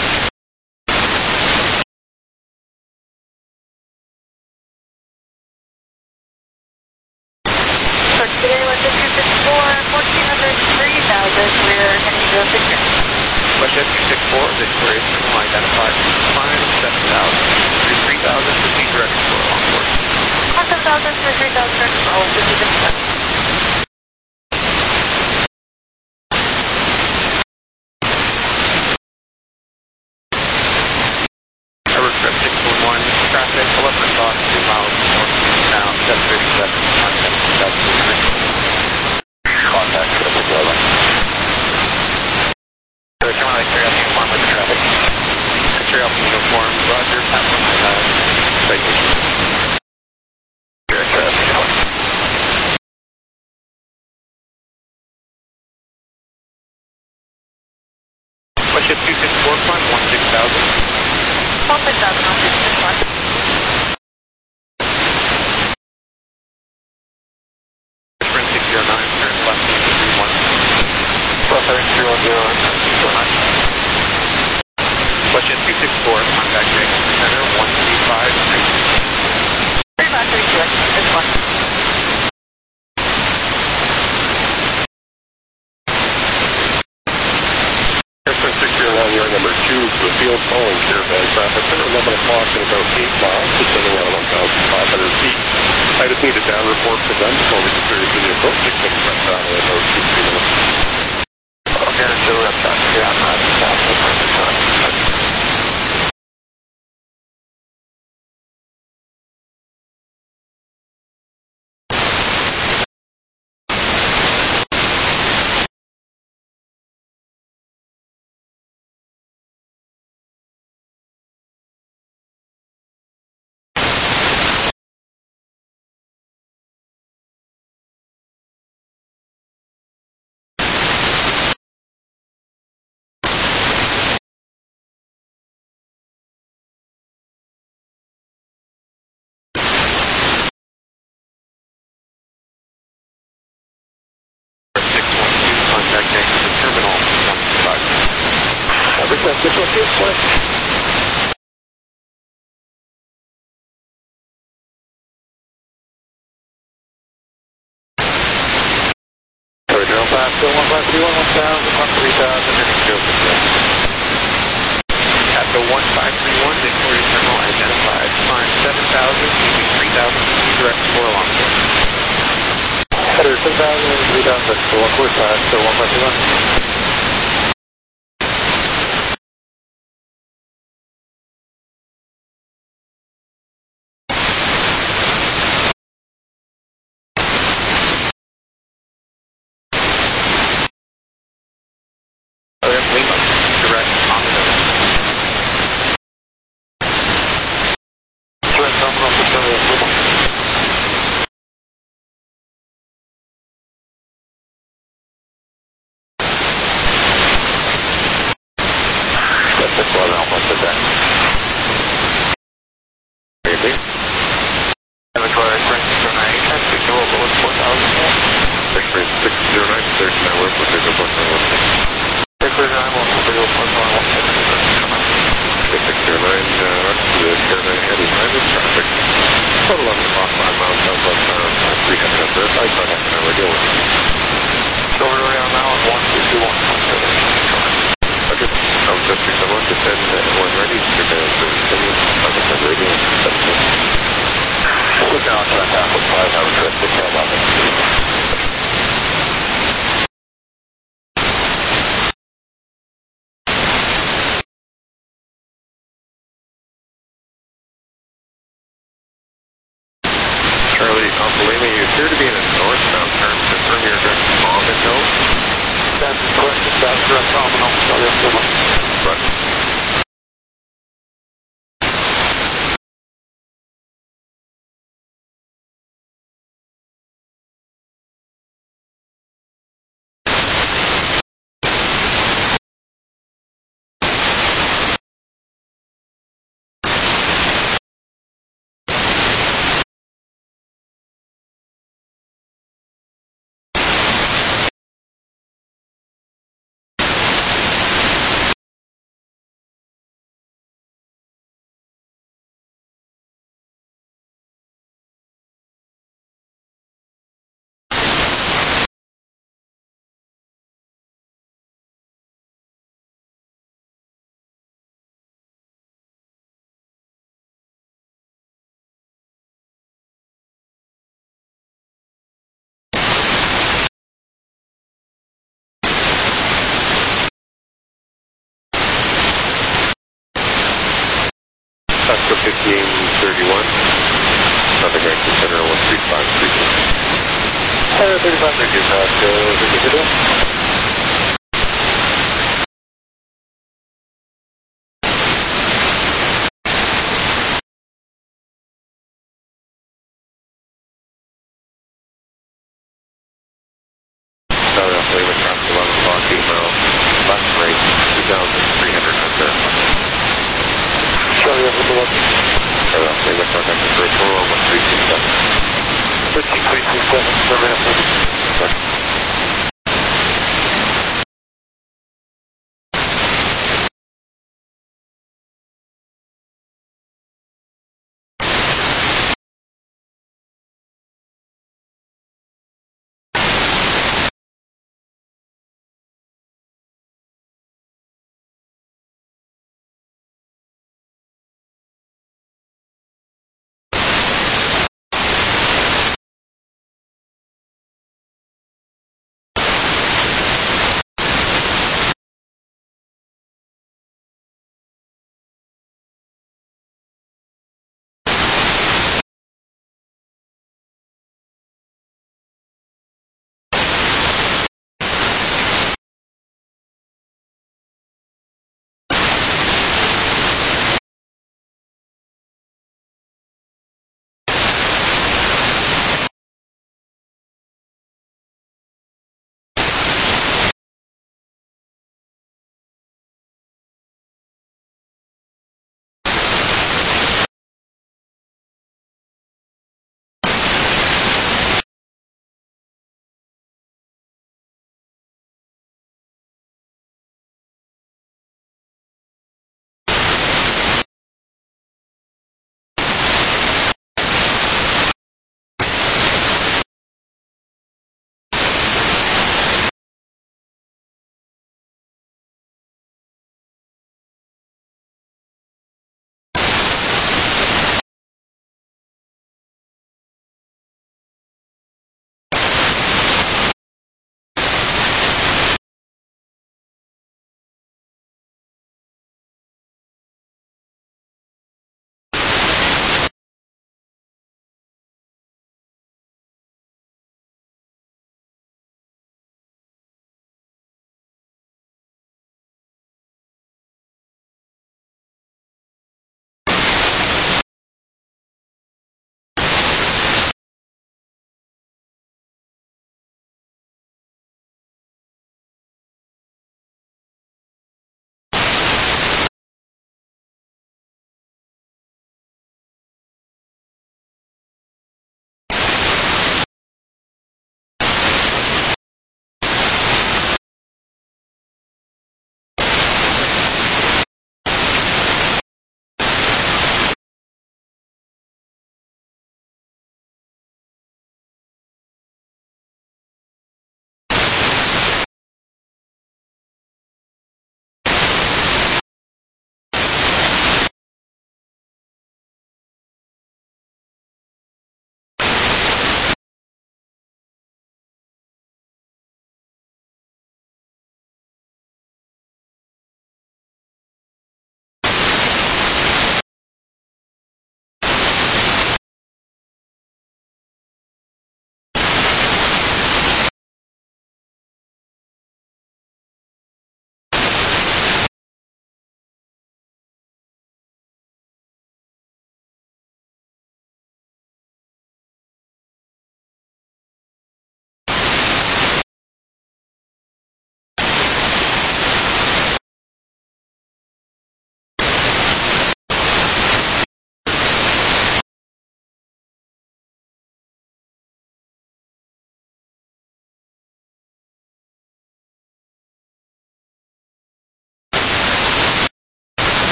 Today, 1264, 1400, 3000, we're heading 060. West 264, Victoria, identified. Climb 7,000. 3,000, proceed direct for Longport. 7,000 to 3,000 direct for all, proceed direct. Aircraft 611, traffic 11 o'clock, 2 miles north town, 737, contact 2003. Contact 711. Come on, carry out the uniform with the traffic. Carry out the uniform, Roger, pass on my citation. Aircraft, Flagship 264, climb 16,000. 16,000 on 661. Sprint 609, turn left 31. Plus 310. Flagship 264, contact Jackson Center 135. 3532, 661. Aircraft 609, you're number 2 to the field calling caravan traffic at 11 o'clock in about 8 miles, descending around 1,500 feet. I just need a down report for them before we consider to the approach. Expect press down in about 2-3 minutes. Okay, so I'm trying to get out of the south. Contact Jackson Terminal 125. Request 612, flight. Sorry, General 5, still 1531, 1,000, 130,000, at the 1531, Victoria Terminal identified. Climb 7,000, using 3,000, direct for Longport. Header 10,000, 3,000, still 145, still 151. Lima, direct on the nose. Direct terminal facility of Lima. Oscar 1531. Traffic Ranking Center 13532. 3532, roughly with traffic 11 o'clock, 8 miles, left rate 2,300 under. Charlie, over the look. Roughly with traffic for 1327. 1327, per minute.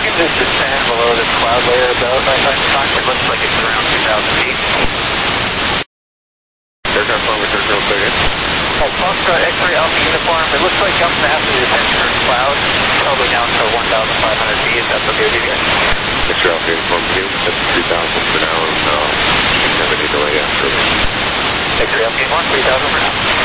looking just to stand below this cloud layer about, it looks like it's around 2,000 feet. Aircraft form, return to Australia. Foxtrot X-ray Alpha uniform, it looks like jumping after the descent for cloud, probably down to 1,500 feet, if that's okay with you guys. X-ray Alpha uniform, that's 3,000 for now, and have any delay after. X-ray Alpha uniform, 3,000 for now.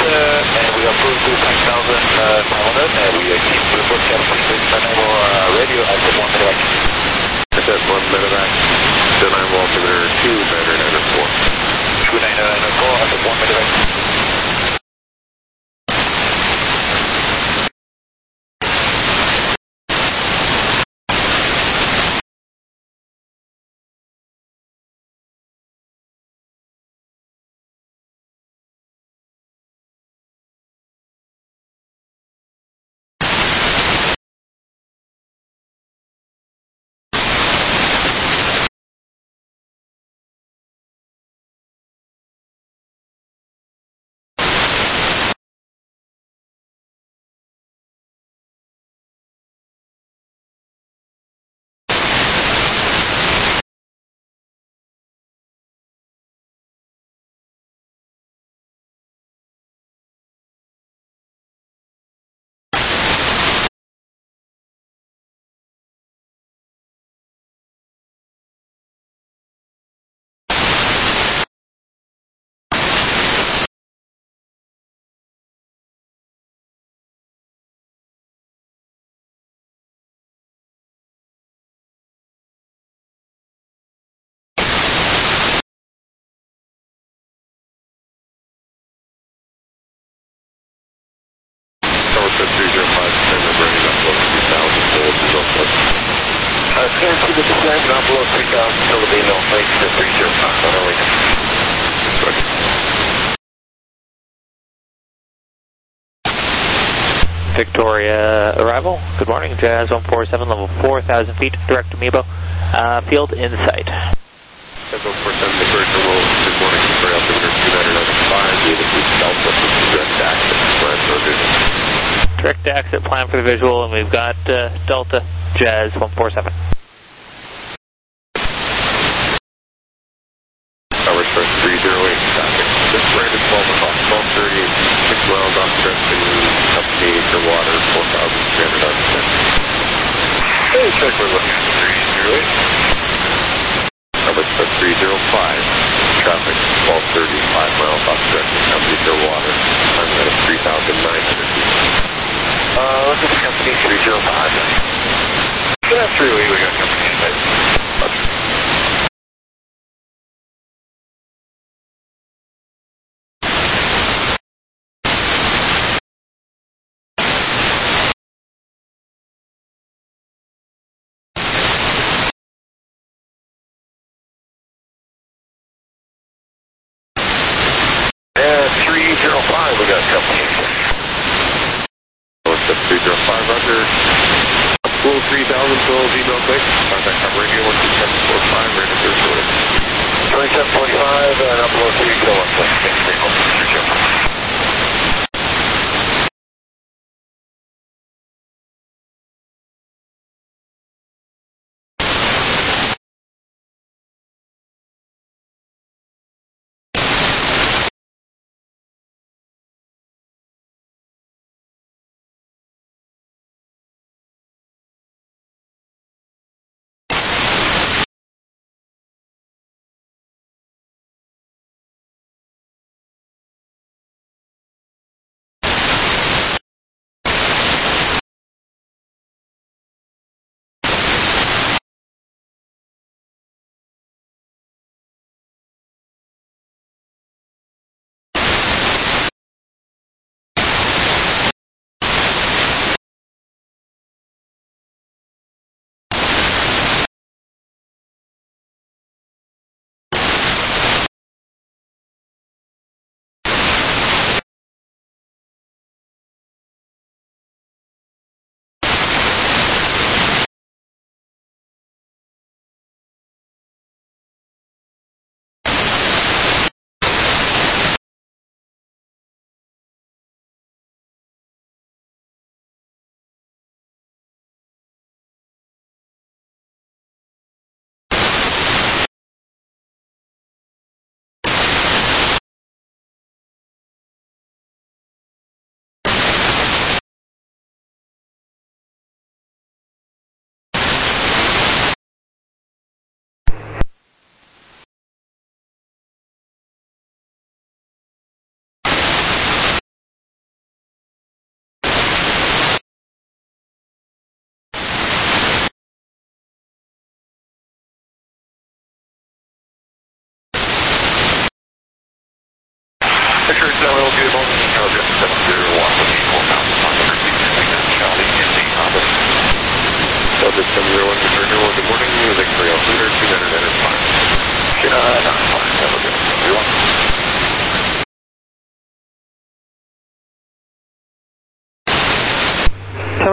and we approved 5,000 and we keep the forecast radio at 1 medevac. At 1 medevac, then I'm altimeter 29904. 29904 at 1 medevac. Guarantee the descent, not below 3,000 till the main no place to 305 on our Victoria arrival. Good morning, Jazz 147, level 4,000 feet, direct to Mebo. Field in sight. Jazz 147, good morning, Victoria altimeter 29905, David East Delta, direct access, plan for vision. Direct exit plan for the visual, and we've got Delta, Jazz 147. Tower Express 308, traffic. Just ran at 12 o'clock, 12:30, 6 miles off trip to company for water, 4,300 on the Hey, check, we're looking at 308. Tower Express 305, traffic, 12:30, 5 miles off trip to company for water. I'm at 3,900 feet. Look at the company 305. Yeah, 308, we got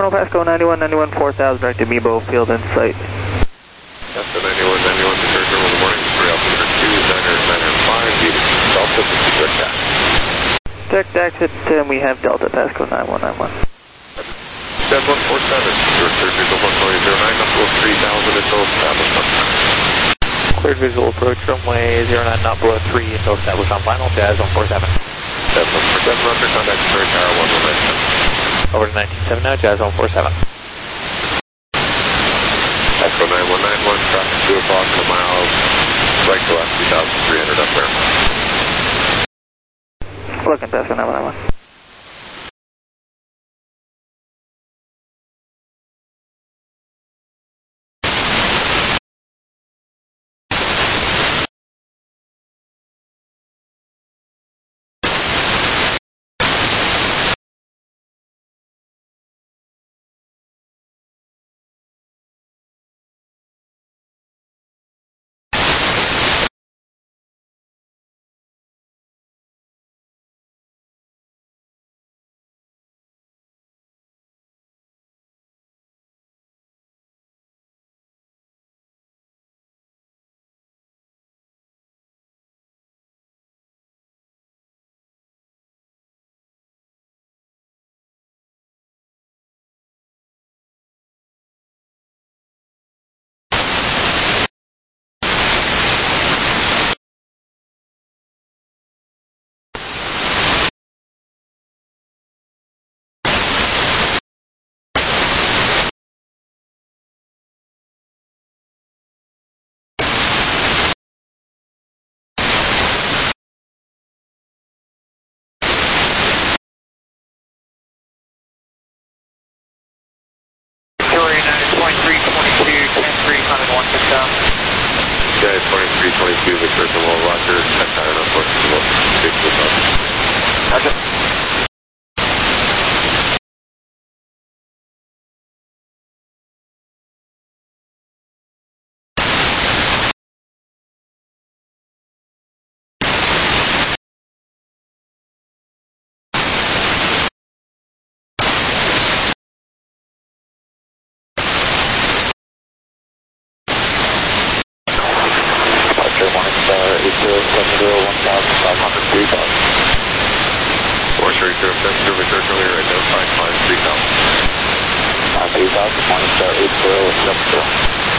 final Pasco 91, 91, 4000, direct to Mebo, field in sight. Pasco 91, 91, Detroit Terminal, good morning, 3 Altimeter 2, 99, 5, Delta, direct taxi. Direct exit, and we have Delta, Pasco 9191. Jazz 147, your cleared visual runway 09, not below 3000 until established on final. Cleared visual approach runway 09, not below 3 until established on final, Jazz 147. Jazz 147, roger, contact Detroit Tower 1197. Over to 197 now, Jazz 147. Pasco 9191, traffic 2 o'clock in a mile, right to left 2300 up there. Looking, Pasco 9191. Guys, 2322, Victor, the wall roger, check out enough for the roger. Morning Star 80 with 70.